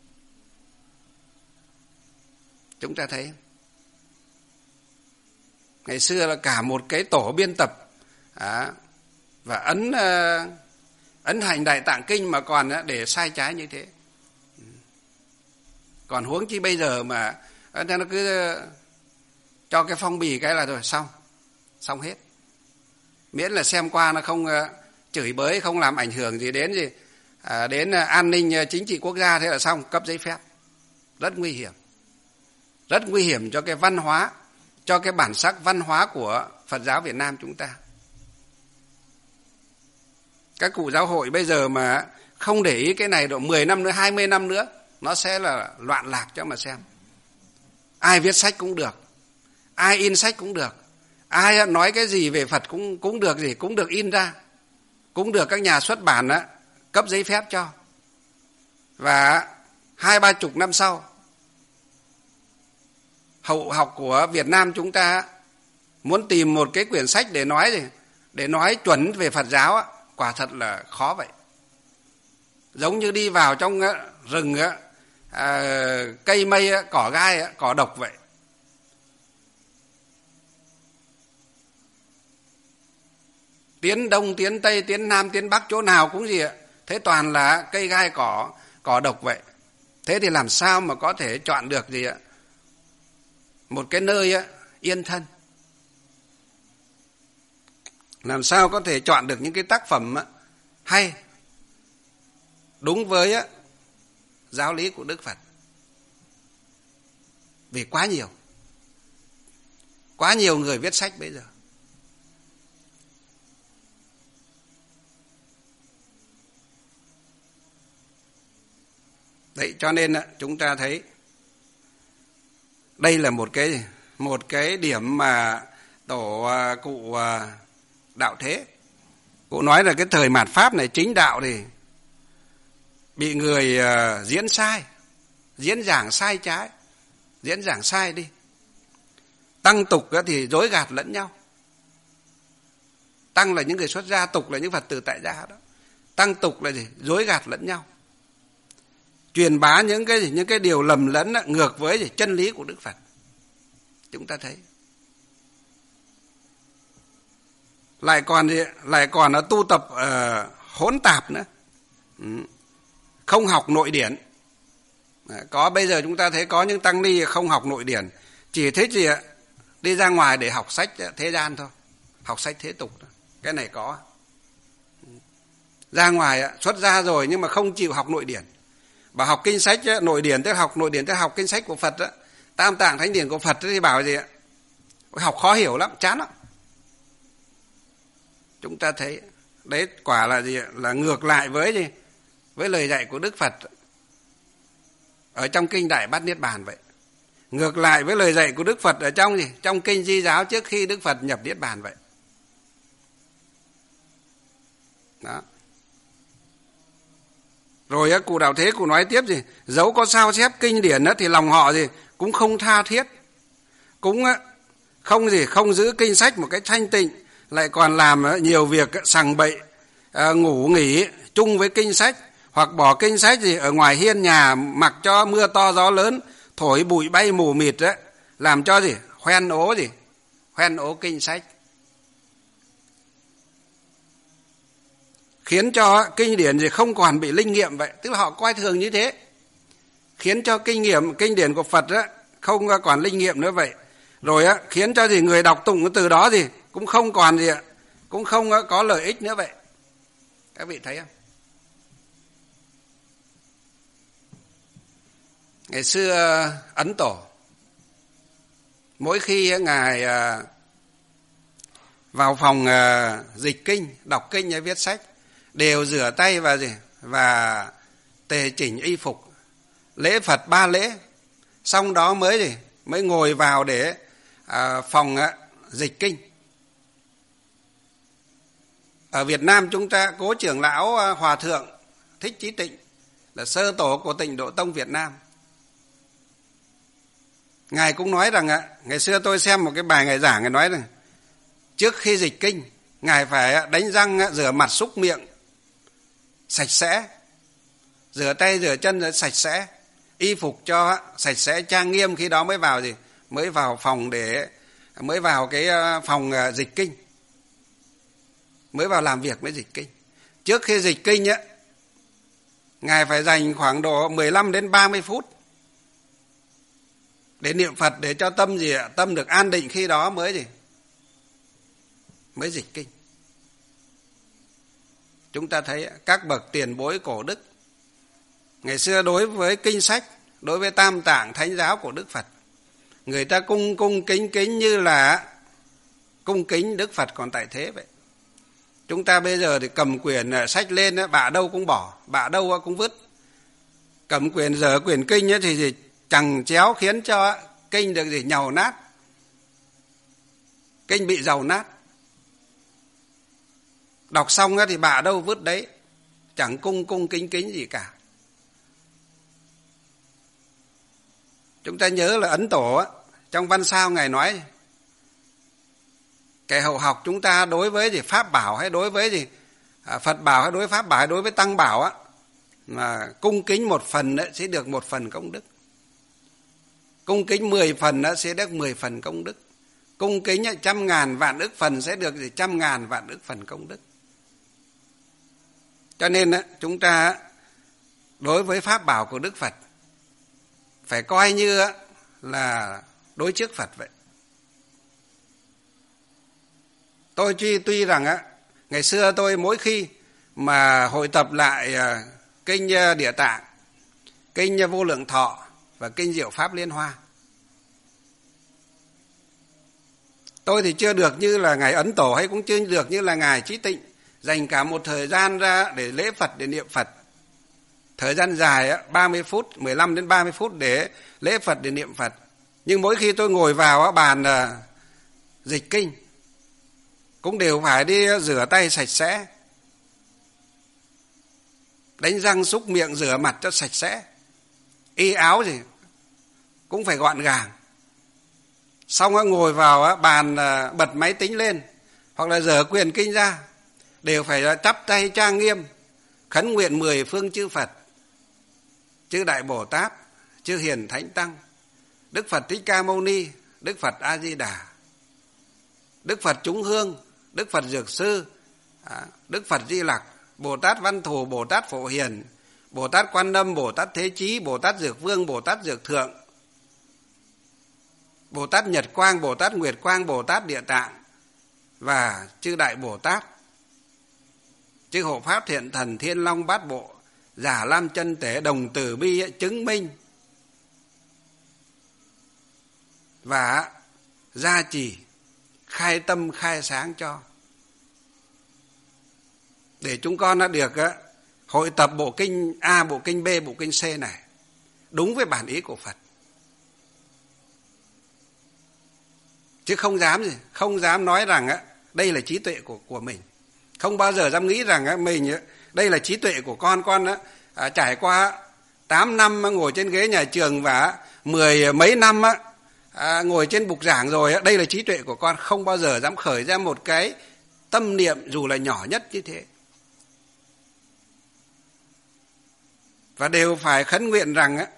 Chúng ta thấy ngày xưa là cả một cái tổ biên tập à, và ấn ấn hành Đại Tạng Kinh mà còn để sai trái như thế. Còn huống chi bây giờ mà nó cứ cho cái phong bì cái là rồi xong, xong hết. Miễn là xem qua nó không chửi bới, không làm ảnh hưởng gì đến gì à, đến an ninh chính trị quốc gia, thế là xong, cấp giấy phép. Rất nguy hiểm, rất nguy hiểm cho cái văn hóa, cho cái bản sắc văn hóa của Phật giáo Việt Nam chúng ta. Các cụ giáo hội bây giờ mà không để ý cái này độ mười năm nữa, hai mươi năm nữa, nó sẽ là loạn lạc cho mà xem. Ai viết sách cũng được, ai in sách cũng được, ai nói cái gì về Phật cũng cũng được gì, cũng được in ra, cũng được các nhà xuất bản á, cấp giấy phép cho. Và hai ba chục năm sau, hậu học của Việt Nam chúng ta muốn tìm một cái quyển sách để nói gì, để nói chuẩn về Phật giáo á, quả thật là khó vậy. Giống như đi vào trong rừng á, à, cây mây, cỏ gai, cỏ độc vậy. tiến đông, tiến tây, tiến nam, tiến bắc, chỗ nào cũng gì ạ? Thế toàn là cây gai cỏ, cỏ độc vậy. Thế thì làm sao mà có thể chọn được gì ạ? Một cái nơi á, yên thân. Làm sao có thể chọn được những cái tác phẩm á, hay, đúng với á, giáo lý của Đức Phật. Vì quá nhiều. Quá nhiều người viết sách bây giờ. Đấy, cho nên chúng ta thấy đây là một cái một cái điểm mà tổ cụ Đạo Thế, cụ nói là cái thời mạt Pháp này chính đạo thì bị người diễn sai, diễn giảng sai trái, diễn giảng sai đi. Tăng tục thì dối gạt lẫn nhau. Tăng là những người xuất gia, tục là những Phật tử tại gia đó. Tăng tục là gì? Dối gạt lẫn nhau. Truyền bá những cái những cái điều lầm lẫn ngược với gì? Chân lý của Đức Phật. Chúng ta thấy. Lại còn lại còn là tu tập uh, hỗn tạp nữa. Ừ. Không học nội điển. Có bây giờ chúng ta thấy có những tăng ni không học nội điển, chỉ thích gì ạ? Đi ra ngoài để học sách thế gian thôi, học sách thế tục thôi. Cái này có. Ra ngoài xuất gia rồi nhưng mà không chịu học nội điển. Bảo học kinh sách nội điển, tức học nội điển tức học kinh sách của Phật đó, Tam Tạng Thánh Điển của Phật thì bảo gì ạ? Học khó hiểu lắm, chán lắm. Chúng ta thấy đấy quả là gì ạ? Là ngược lại với gì? Với lời dạy của Đức Phật ở trong kinh Đại Bát Niết Bàn vậy. Ngược lại với lời dạy của Đức Phật ở trong gì? Trong kinh Di Giáo trước khi Đức Phật nhập Niết Bàn vậy. Đó. Rồi cụ Đạo Thế cụ nói tiếp gì? Dẫu có sao chép kinh điển thì lòng họ gì cũng không tha thiết, cũng không gì không giữ kinh sách một cách thanh tịnh, lại còn làm nhiều việc sằng bậy, ngủ nghỉ chung với kinh sách, hoặc bỏ kinh sách gì ở ngoài hiên nhà mặc cho mưa to gió lớn, thổi bụi bay mù mịt đấy, làm cho gì hoen ố gì hoen ố kinh sách, khiến cho kinh điển gì không còn bị linh nghiệm vậy. Tức là họ coi thường như thế, khiến cho kinh nghiệm kinh điển của Phật á không còn linh nghiệm nữa vậy. Rồi á khiến cho gì người đọc tụng cái từ đó gì cũng không còn gì ạ, cũng không có lợi ích nữa vậy. Các vị thấy không? Ngày xưa Ấn Tổ, mỗi khi ngài vào phòng dịch kinh, đọc kinh hay viết sách, đều rửa tay và gì và tề chỉnh y phục, lễ Phật ba lễ, xong đó mới gì mới ngồi vào để à, phòng à, dịch kinh. Ở Việt Nam chúng ta cố trưởng lão à, Hòa thượng Thích Chí Tịnh là sơ tổ của Tịnh Độ Tông Việt Nam. Ngài cũng nói rằng à, ngày xưa tôi xem một cái bài ngài giảng, ngài nói rằng trước khi dịch kinh ngài phải đánh răng, rửa mặt, súc miệng sạch sẽ, rửa tay rửa chân sạch sẽ, y phục cho sạch sẽ trang nghiêm, khi đó mới vào gì mới vào phòng để mới vào cái phòng dịch kinh, mới vào làm việc với dịch kinh. Trước khi dịch kinh á, ngài phải dành khoảng độ mười lăm đến ba mươi phút để niệm Phật, để cho tâm gì ạ, tâm được an định, khi đó mới gì mới dịch kinh. Chúng ta thấy các bậc tiền bối cổ đức ngày xưa đối với kinh sách, đối với Tam Tạng Thánh Giáo của Đức Phật, người ta cung cung kính kính như là cung kính Đức Phật còn tại thế vậy. Chúng ta bây giờ thì cầm quyển sách lên, bạ đâu cũng bỏ, bạ đâu cũng vứt. Cầm quyển dở quyển kinh thì gì chằng chéo, khiến cho kinh được gì nhàu nát, kinh bị dầu nát. Đọc xong thì bạ đâu vứt đấy, chẳng cung cung kính kính gì cả. Chúng ta nhớ là Ấn Tổ á, trong Văn Sao ngài nói cái hậu học chúng ta đối với gì Pháp bảo hay đối với gì à, Phật bảo hay đối với Pháp bảo hay đối với Tăng bảo á, mà cung kính một phần ấy, sẽ được một phần công đức. Cung kính mười phần á, sẽ được mười phần công đức. Cung kính trăm ngàn vạn ức phần sẽ được trăm ngàn vạn ức phần công đức. Cho nên chúng ta đối với pháp bảo của Đức Phật phải coi như là đối trước Phật vậy. Tôi tuy, tuy rằng á, ngày xưa tôi mỗi khi mà hội tập lại kinh Địa Tạng, kinh Vô Lượng Thọ và kinh Diệu Pháp Liên Hoa, tôi thì chưa được như là Ngài Ấn Tổ, hay cũng chưa được như là Ngài Trí Tịnh dành cả một thời gian ra để lễ Phật, để niệm Phật. Thời gian dài á, ba mươi phút, mười lăm đến ba mươi phút để lễ Phật, để niệm Phật. Nhưng mỗi khi tôi ngồi vào á, bàn à, dịch kinh, cũng đều phải đi rửa tay sạch sẽ, đánh răng xúc miệng, rửa mặt cho sạch sẽ, y áo gì cũng phải gọn gàng. Xong á, ngồi vào á, bàn à, bật máy tính lên hoặc là dở quyển kinh ra, đều phải chắp tay trang nghiêm, khấn nguyện mười phương chư Phật, chư Đại Bồ Tát, chư Hiền Thánh Tăng, Đức Phật Thích Ca Mâu Ni, Đức Phật A Di Đà, Đức Phật Chúng Hương, Đức Phật Dược Sư, Đức Phật Di Lặc, Bồ Tát Văn Thù, Bồ Tát Phổ Hiền, Bồ Tát Quan Âm, Bồ Tát Thế Chí, Bồ Tát Dược Vương, Bồ Tát Dược Thượng, Bồ Tát Nhật Quang, Bồ Tát Nguyệt Quang, Bồ Tát Địa Tạng và chư Đại Bồ Tát, chư Hộ Pháp Thiện Thần, Thiên Long Bát Bộ, Giả Lam Chân Tế, Đồng Từ Bi chứng minh và gia trì, khai tâm khai sáng cho, để chúng con đã được hội tập bộ kinh A, bộ kinh B, bộ kinh C này đúng với bản ý của Phật. Chứ không dám gì, không dám nói rằng đây là trí tuệ của của mình. Không bao giờ dám nghĩ rằng mình đây là trí tuệ của con. Con à, trải qua tám năm ngồi trên ghế nhà trường và mười mấy năm à, ngồi trên bục giảng rồi, đây là trí tuệ của con. Không bao giờ dám khởi ra một cái tâm niệm dù là nhỏ nhất như thế. Và đều phải khấn nguyện rằng á,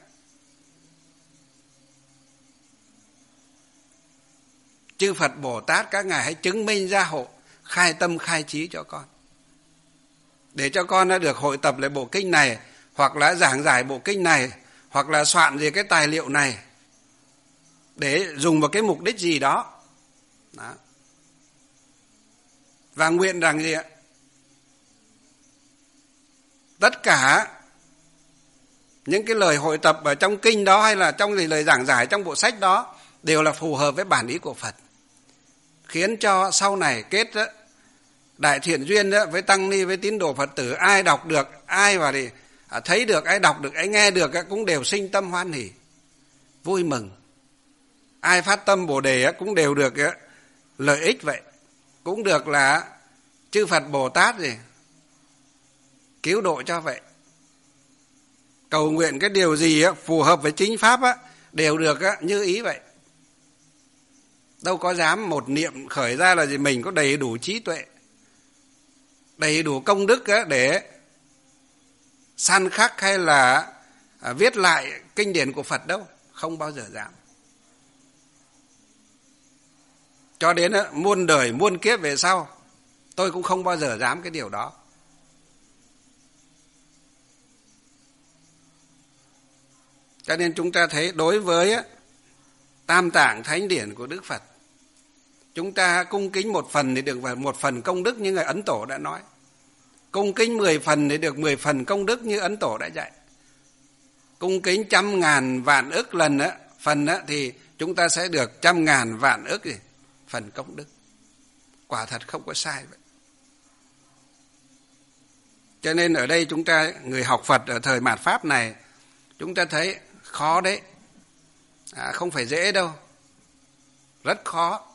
chư Phật Bồ Tát các ngài hãy chứng minh gia hộ, khai tâm khai trí cho con, để cho con đã được hội tập lại bộ kinh này, hoặc là giảng giải bộ kinh này, hoặc là soạn gì cái tài liệu này để dùng vào cái mục đích gì đó. Đó. Và nguyện rằng gì ạ? Tất cả những cái lời hội tập ở trong kinh đó, hay là trong lời giảng giải trong bộ sách đó, đều là phù hợp với bản ý của Phật, khiến cho sau này kết đó, đại thiện duyên đó, với tăng ni, với tín đồ Phật tử, ai đọc được, ai vào thì thấy được, ai đọc được, ai nghe được cũng đều sinh tâm hoan hỉ, vui mừng. Ai phát tâm Bồ Đề cũng đều được lợi ích vậy, cũng được là chư Phật Bồ Tát gì cứu độ cho vậy. Cầu nguyện cái điều gì phù hợp với chính pháp đều được như ý vậy. Đâu có dám một niệm khởi ra là gì mình có đầy đủ trí tuệ, đầy đủ công đức để săn khắc hay là viết lại kinh điển của Phật đâu. Không bao giờ dám. Cho đến muôn đời muôn kiếp về sau, tôi cũng không bao giờ dám cái điều đó. Cho nên chúng ta thấy đối với Tam Tạng Thánh Điển của Đức Phật, chúng ta cung kính một phần thì được một phần công đức như Ngài Ấn Tổ đã nói. Cung kính mười phần thì được mười phần công đức như Ấn Tổ đã dạy. Cung kính trăm ngàn vạn ức lần á, phần á, thì chúng ta sẽ được trăm ngàn vạn ức gì? Phần công đức. Quả thật không có sai vậy. Cho nên ở đây chúng ta, người học Phật ở thời mạt Pháp này, chúng ta thấy khó đấy. À, không phải dễ đâu. Rất khó.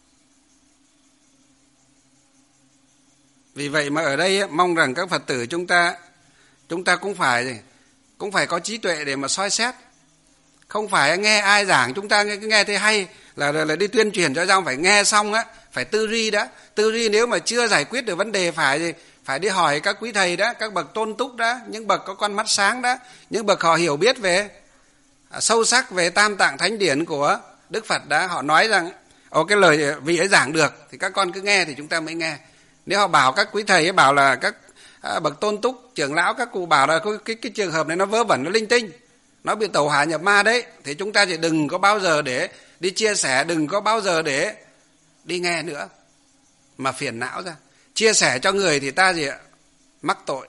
Vì vậy mà ở đây mong rằng các Phật tử chúng ta chúng ta cũng phải cũng phải có trí tuệ để mà soi xét. Không phải nghe ai giảng chúng ta nghe, nghe thấy hay là, là là đi tuyên truyền cho nhau, phải nghe xong á, phải tư duy đã. Tư duy nếu mà chưa giải quyết được vấn đề phải phải đi hỏi các quý thầy đó, các bậc tôn túc đó, những bậc có con mắt sáng đó, những bậc họ hiểu biết về à, sâu sắc về Tam Tạng Thánh Điển của Đức Phật đã. Họ nói rằng Ồ, cái lời vị ấy giảng được thì các con cứ nghe thì chúng ta mới nghe. Nếu họ bảo, các quý thầy ấy bảo là các à, bậc tôn túc, trưởng lão, các cụ bảo là cái, cái, cái trường hợp này nó vớ vẩn, nó linh tinh, nó bị tẩu hỏa nhập ma đấy, thì chúng ta chỉ đừng có bao giờ để đi chia sẻ, đừng có bao giờ để đi nghe nữa mà phiền não ra. Chia sẻ cho người thì ta gì ạ? Mắc tội.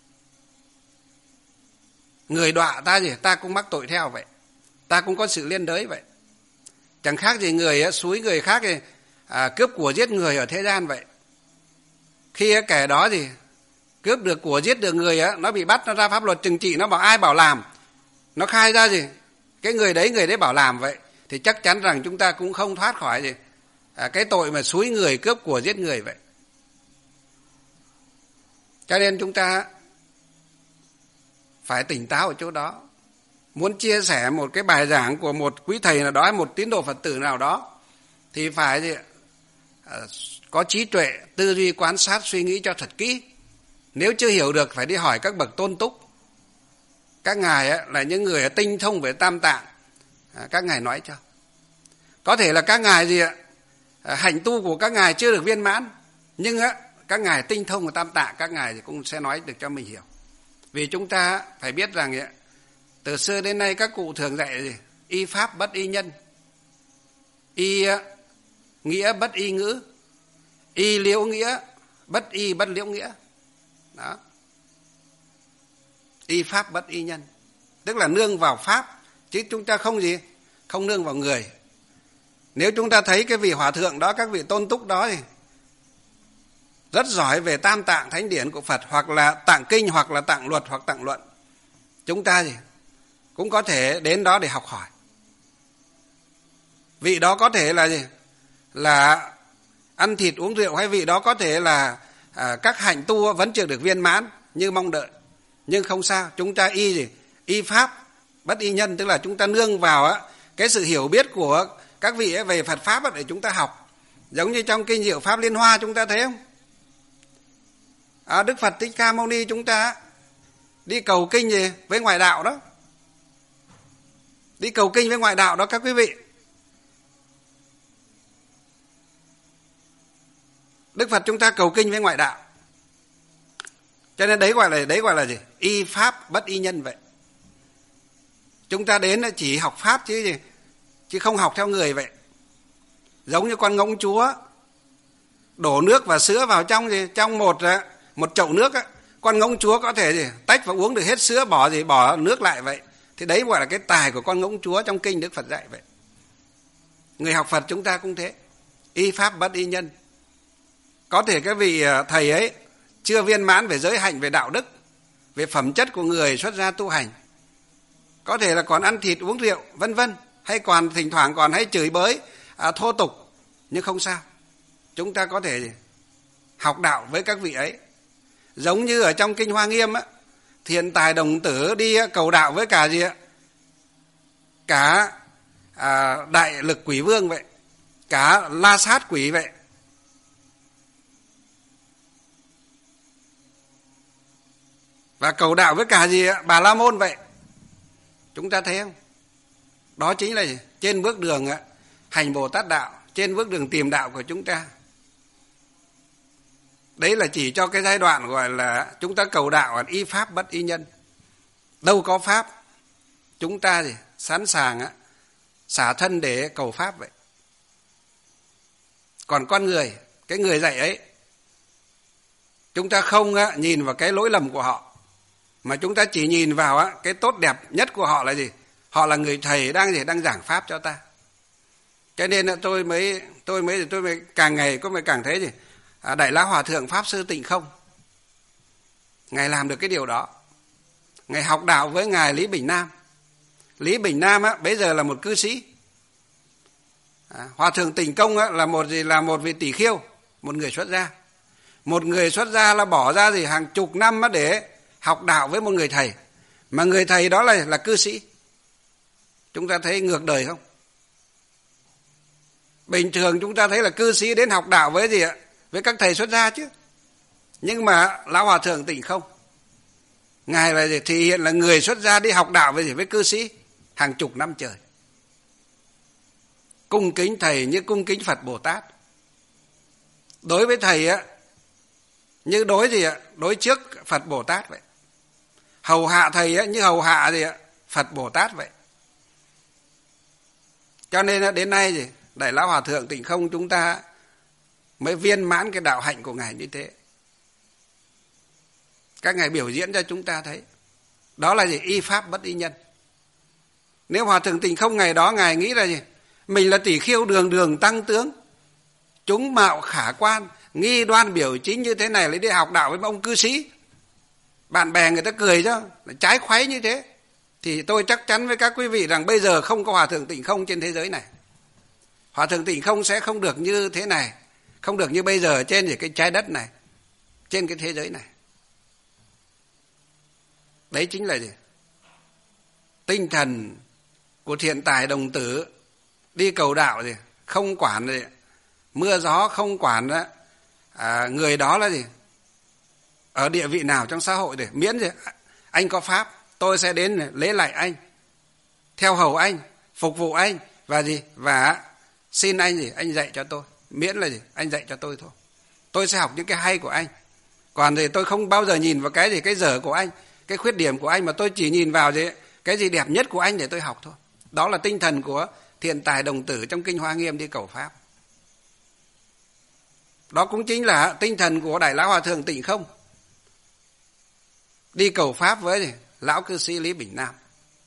Người đọa ta gì? Ta cũng mắc tội theo vậy. Ta cũng có sự liên đới vậy. Chẳng khác gì người á, xúi người khác thì, à, cướp của giết người ở thế gian vậy. Khi á, kẻ đó gì cướp được của giết được người á, nó bị bắt, nó ra pháp luật trừng trị, nó bảo ai bảo làm, nó khai ra gì cái người đấy người đấy bảo làm vậy, thì chắc chắn rằng chúng ta cũng không thoát khỏi gì à, cái tội mà xúi người cướp của giết người vậy. Cho nên chúng ta phải tỉnh táo ở chỗ đó. Muốn chia sẻ một cái bài giảng của một quý thầy nào đó hay một tín đồ Phật tử nào đó thì phải gì à, có trí tuệ, tư duy, quan sát, suy nghĩ cho thật kỹ. Nếu chưa hiểu được phải đi hỏi các bậc tôn túc. Các ngài ấy, là những người tinh thông về tam tạng, à, các ngài nói cho. Có thể là các ngài gì ạ, à, hạnh tu của các ngài chưa được viên mãn, nhưng á, các ngài tinh thông về tam tạng, các ngài thì cũng sẽ nói được cho mình hiểu. Vì chúng ta phải biết rằng ấy, từ xưa đến nay các cụ thường dạy gì? Y pháp bất y nhân, y nghĩa bất y ngữ, y liễu nghĩa bất y bất liễu nghĩa. Đó. Y pháp bất y nhân, tức là nương vào pháp, chứ chúng ta không gì, không nương vào người. Nếu chúng ta thấy cái vị hòa thượng đó, các vị tôn túc đó thì rất giỏi về tam tạng thánh điển của Phật, hoặc là tạng kinh, hoặc là tạng luật, hoặc tạng luận, chúng ta gì cũng có thể đến đó để học hỏi. Vị đó có thể là gì, là ăn thịt uống rượu, hay vị đó có thể là à, các hạnh tu vẫn chưa được viên mãn như mong đợi, nhưng không sao. Chúng ta y gì, y pháp bất y nhân, tức là chúng ta nương vào á, cái sự hiểu biết của các vị ấy về Phật pháp ấy, để chúng ta học. Giống như trong kinh Diệu Pháp Liên Hoa chúng ta thấy không, à, Đức Phật Thích Ca Mâu Ni chúng ta đi cầu kinh gì với ngoại đạo đó, đi cầu kinh với ngoại đạo đó các quý vị. Đức Phật chúng ta cầu kinh với ngoại đạo, cho nên đấy gọi là đấy gọi là gì, y pháp bất y nhân vậy. Chúng ta đến chỉ học pháp chứ gì, chứ không học theo người vậy. Giống như con ngỗng chúa đổ nước và sữa vào trong gì, trong một một chậu nước á, con ngỗng chúa có thể gì tách và uống được hết sữa, bỏ gì bỏ nước lại vậy. Thì đấy gọi là cái tài của con ngỗng chúa trong kinh Đức Phật dạy vậy. Người học Phật chúng ta cũng thế, y pháp bất y nhân. Có thể cái vị thầy ấy chưa viên mãn về giới hạnh, về đạo đức, về phẩm chất của người xuất gia tu hành, có thể là còn ăn thịt uống rượu vân vân, hay còn thỉnh thoảng còn hay chửi bới à, thô tục, nhưng không sao, chúng ta có thể học đạo với các vị ấy. Giống như ở trong kinh Hoa Nghiêm á, Thiện Tài Đồng Tử đi cầu đạo với cả gì ạ, cả à, Đại Lực Quỷ Vương vậy, cả La Sát Quỷ vậy. Và cầu đạo với cả gì ạ, Bà La Môn vậy. Chúng ta thấy không? Đó chính là gì? Trên bước đường ạ, hành Bồ Tát đạo, trên bước đường tìm đạo của chúng ta. Đấy là chỉ cho cái giai đoạn gọi là chúng ta cầu đạo y pháp bất y nhân. Đâu có pháp, chúng ta gì sẵn sàng á, xả thân để cầu pháp vậy. Còn con người, cái người dạy ấy, chúng ta không á, nhìn vào cái lỗi lầm của họ, mà chúng ta chỉ nhìn vào á, cái tốt đẹp nhất của họ là gì? Họ là người thầy đang gì đang giảng pháp cho ta. Cho nên tôi mới tôi mới tôi mới càng ngày có mới càng thấy gì? À, Đại Lão Hòa Thượng Pháp Sư Tịnh Không, ngài làm được cái điều đó. Ngài học đạo với ngài Lý Bình Nam. Lý Bình Nam á, bây giờ là một cư sĩ. À, Hòa Thượng Tịnh Công á, là một gì là một vị tỷ khiêu, một người xuất gia. Một người xuất gia là bỏ ra gì hàng chục năm á để học đạo với một người thầy, mà người thầy đó là là cư sĩ. Chúng ta thấy ngược đời không? Bình thường chúng ta thấy là cư sĩ đến học đạo với gì ạ? Với các thầy xuất gia chứ. Nhưng mà Lão Hòa Thượng Tịnh Không, ngài là gì? Thì hiện là người xuất gia đi học đạo với gì? Với cư sĩ hàng chục năm trời. cung kính thầy như cung kính Phật Bồ Tát. Đối với thầy á, như đối gì ạ? Đối trước Phật Bồ Tát vậy. Hầu hạ thầy á, như hầu hạ gì ạ? Phật Bồ Tát vậy. Cho nên đến nay gì, Đại Lão Hòa Thượng Tịnh Không chúng ta mới viên mãn cái đạo hạnh của Ngài như thế. Các Ngài biểu diễn cho chúng ta thấy. Đó là gì? Y pháp bất y nhân. Nếu Hòa Thượng Tịnh Không ngày đó Ngài nghĩ là gì? Mình là tỷ khiêu đường đường tăng tướng, chúng mạo khả quan, nghi đoan biểu chính như thế này, lấy đi học đạo với ông cư sĩ. Bạn bè người ta cười cho, trái khuấy như thế. Thì tôi chắc chắn với các quý vị rằng bây giờ không có Hòa Thượng Tịnh Không trên thế giới này. Hòa Thượng Tịnh Không sẽ không được như thế này, không được như bây giờ trên cái trái đất này, trên cái thế giới này. Đấy chính là gì? Tinh thần của thiện tài đồng tử đi cầu đạo gì? Không quản gì? Mưa gió, không quản đó, à, người đó là gì? Ở địa vị nào trong xã hội để miễn gì? Anh có pháp, tôi sẽ đến lễ lại anh, theo hầu anh, phục vụ anh và gì? Và xin anh gì? Anh dạy cho tôi. Miễn là gì? Anh dạy cho tôi thôi. Tôi sẽ học những cái hay của anh. Còn thì tôi không bao giờ nhìn vào cái gì cái dở của anh, cái khuyết điểm của anh, mà tôi chỉ nhìn vào gì? Cái gì đẹp nhất của anh để tôi học thôi. Đó là tinh thần của thiện tài đồng tử trong Kinh Hoa Nghiêm đi cầu pháp. Đó cũng chính là tinh thần của Đại Lão Hòa Thượng Tịnh Không đi cầu pháp với gì? Lão cư sĩ Lý Bình Nam.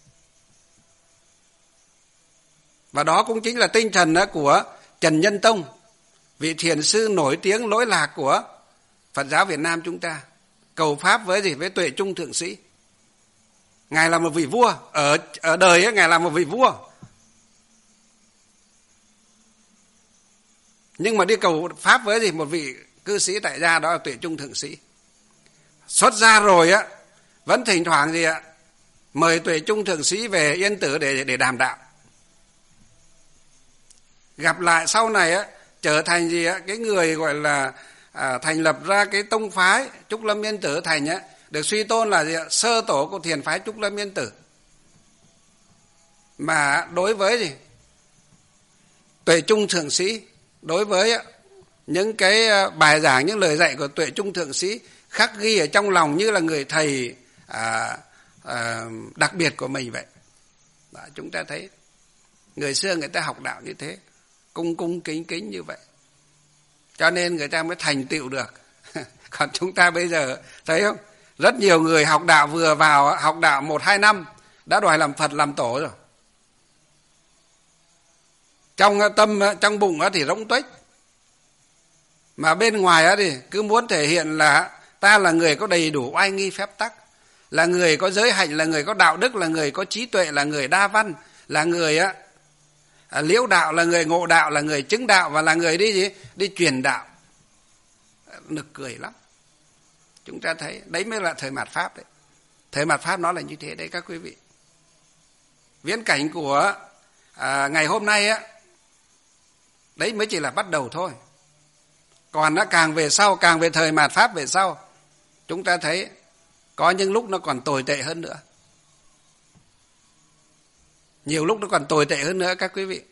Và đó cũng chính là tinh thần của Trần Nhân Tông, vị thiền sư nổi tiếng lỗi lạc của Phật giáo Việt Nam chúng ta, cầu pháp với gì? Với Tuệ Trung Thượng Sĩ. Ngài là một vị vua, ở ở đời ấy, Ngài là một vị vua. Nhưng mà đi cầu pháp với gì? Một vị cư sĩ tại gia, đó là Tuệ Trung Thượng Sĩ. Xuất gia rồi á, vẫn thỉnh thoảng gì ạ? Mời Tuệ Trung Thượng Sĩ về Yên Tử để để đàm đạo. Gặp lại sau này á, trở thành gì á? Cái người gọi là à, thành lập ra cái tông phái Trúc Lâm Yên Tử, thành á, được suy tôn là gì ạ? Sơ tổ của thiền phái Trúc Lâm Yên Tử. Mà đối với gì? Tuệ Trung Thượng Sĩ, đối với á, những cái bài giảng, những lời dạy của Tuệ Trung Thượng Sĩ khắc ghi ở trong lòng như là người thầy à, à, đặc biệt của mình vậy. Đó, chúng ta thấy người xưa người ta học đạo như thế, cung cung kính kính như vậy, cho nên người ta mới thành tựu được. Còn chúng ta bây giờ thấy không, rất nhiều người học đạo vừa vào học đạo một hai năm đã đòi làm Phật làm tổ rồi. Trong tâm, trong bụng thì rỗng tuếch, mà bên ngoài thì cứ muốn thể hiện là ta là người có đầy đủ oai nghi phép tắc, là người có giới hạnh, là người có đạo đức, là người có trí tuệ, là người đa văn, là người á liễu đạo, là người ngộ đạo, là người chứng đạo, và là người đi gì? Đi truyền đạo. Nực cười lắm. Chúng ta thấy đấy mới là thời mạt Pháp đấy. Thời mạt Pháp nó là như thế đấy các quý vị. Viễn cảnh của à, ngày hôm nay á, đấy mới chỉ là bắt đầu thôi. Còn nó càng về sau, càng về thời mạt Pháp về sau, chúng ta thấy có những lúc nó còn tồi tệ hơn nữa. Nhiều lúc nó còn tồi tệ hơn nữa các quý vị.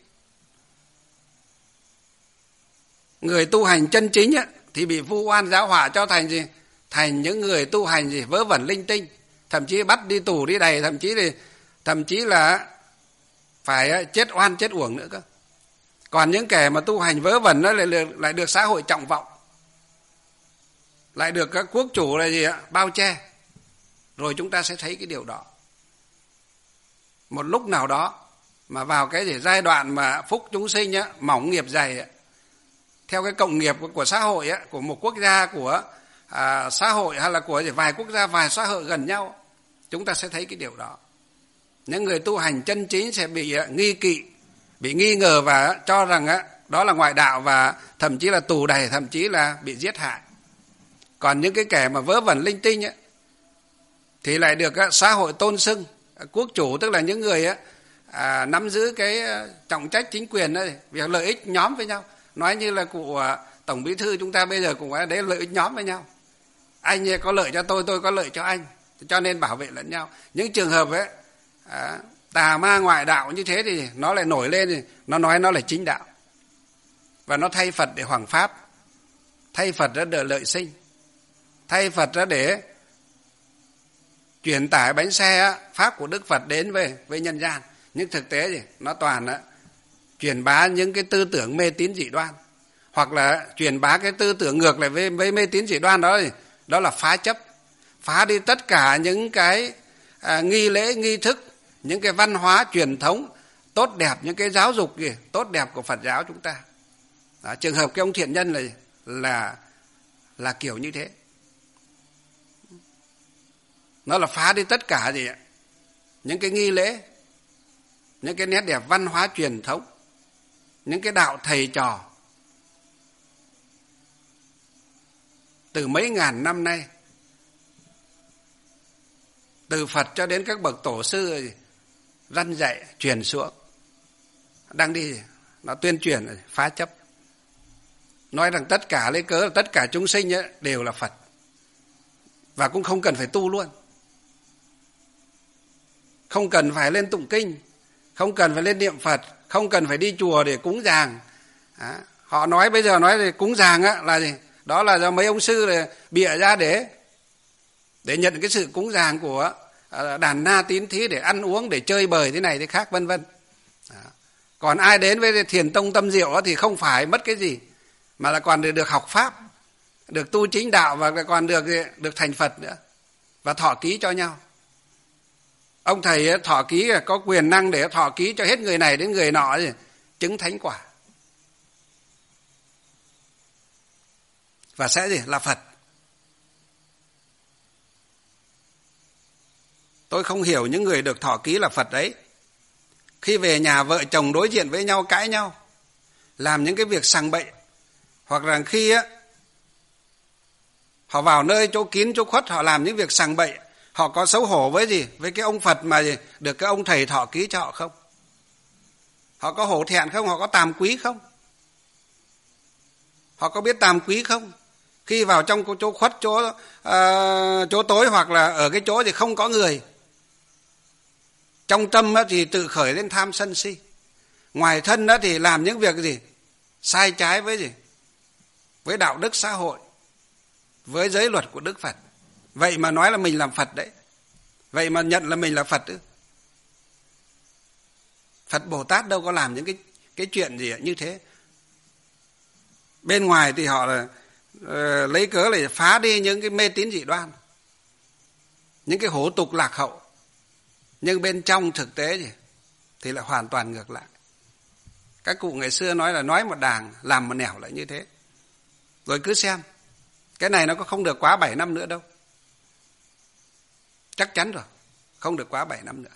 Người tu hành chân chính á, thì bị vu oan giáo họa cho thành gì? Thành những người tu hành gì? Vớ vẩn linh tinh, thậm chí bắt đi tù đi đày, thậm chí thì thậm chí là phải chết oan chết uổng nữa cơ. Còn những kẻ mà tu hành vớ vẩn nó lại được, lại được xã hội trọng vọng, lại được các quốc chủ là gì ạ? Bao che. Rồi chúng ta sẽ thấy cái điều đó. Một lúc nào đó mà vào cái gì giai đoạn mà phúc chúng sinh á, mỏng nghiệp dày á, theo cái cộng nghiệp của, của xã hội á, của một quốc gia, của à, xã hội hay là của vài quốc gia, vài xã hội gần nhau, chúng ta sẽ thấy cái điều đó. Những người tu hành chân chính sẽ bị uh, nghi kỵ, bị nghi ngờ và cho rằng uh, đó là ngoại đạo, và thậm chí là tù đày, thậm chí là bị giết hại. Còn những cái kẻ mà vớ vẩn linh tinh uh, thì lại được uh, xã hội tôn xưng uh, quốc chủ, tức là những người uh, uh, nắm giữ cái uh, trọng trách chính quyền đó, việc lợi ích nhóm với nhau. Nói như là cụ uh, Tổng Bí thư chúng ta bây giờ cũng đấy, lợi ích nhóm với nhau. Anh có lợi cho tôi, tôi có lợi cho anh, cho nên bảo vệ lẫn nhau. Những trường hợp ấy, à, tà ma ngoại đạo như thế thì nó lại nổi lên, thì nó nói nó là chính đạo. Và nó thay Phật để hoằng pháp, thay Phật ra để lợi sinh, thay Phật ra để truyền tải bánh xe pháp của Đức Phật đến với, với nhân gian. Nhưng thực tế thì nó toàn á, truyền bá những cái tư tưởng mê tín dị đoan, hoặc là truyền bá cái tư tưởng ngược lại với, với mê tín dị đoan đó, thì đó là phá chấp, phá đi tất cả những cái à, nghi lễ, nghi thức, những cái văn hóa truyền thống tốt đẹp, những cái giáo dục kìa, tốt đẹp của Phật giáo chúng ta. Đó, trường hợp cái ông Thiện Nhân là là là kiểu như thế. Nó là phá đi tất cả gì ạ? Những cái nghi lễ, những cái nét đẹp văn hóa truyền thống, những cái đạo thầy trò từ mấy ngàn năm nay, từ Phật cho đến các bậc tổ sư răn dạy truyền xuống, đang đi nó tuyên truyền phá chấp, nói rằng tất cả lấy cớ là tất cả chúng sinh ấy đều là Phật, và cũng không cần phải tu luôn, không cần phải lên tụng kinh, không cần phải lên niệm Phật, không cần phải đi chùa để cúng dường. Đó. Họ nói bây giờ nói thì cúng dường á là gì? Đó là do mấy ông sư là bịa ra để để nhận cái sự cúng dường của đàn na tín thí, để ăn uống, để chơi bời thế này thế khác vân vân. Còn ai đến với thiền tông tâm diệu thì không phải mất cái gì, mà là còn được học pháp, được tu chính đạo, và còn được được thành Phật nữa, và thọ ký cho nhau. Ông thầy thọ ký có quyền năng để thọ ký cho hết người này đến người nọ, chứng thánh quả, và sẽ gì là Phật. Tôi không hiểu những người được thọ ký là Phật đấy, khi về nhà vợ chồng đối diện với nhau cãi nhau, làm những cái việc sằng bậy, hoặc là khi á họ vào nơi chỗ kín chỗ khuất họ làm những việc sằng bậy, họ có xấu hổ với gì? Với cái ông Phật mà gì? Được cái ông thầy thọ ký cho họ không? Họ có hổ thẹn không? Họ có tàm quý không? Họ có biết tàm quý không? Khi vào trong chỗ khuất, chỗ uh, chỗ tối, hoặc là ở cái chỗ thì không có người, trong tâm thì tự khởi lên tham sân si, ngoài thân thì làm những việc gì? Sai trái với gì? Với đạo đức xã hội, với giới luật của Đức Phật. Vậy mà nói là mình làm Phật đấy, vậy mà nhận là mình là Phật ư? Phật Bồ Tát đâu có làm những cái cái chuyện gì như thế. Bên ngoài thì họ là uh, lấy cớ để phá đi những cái mê tín dị đoan, những cái hổ tục lạc hậu, nhưng bên trong thực tế gì thì lại hoàn toàn ngược lại. Các cụ ngày xưa nói là nói một đàng làm một nẻo lại như thế. Rồi cứ xem, cái này nó có không được quá bảy năm nữa đâu, chắc chắn rồi, không được quá bảy năm nữa.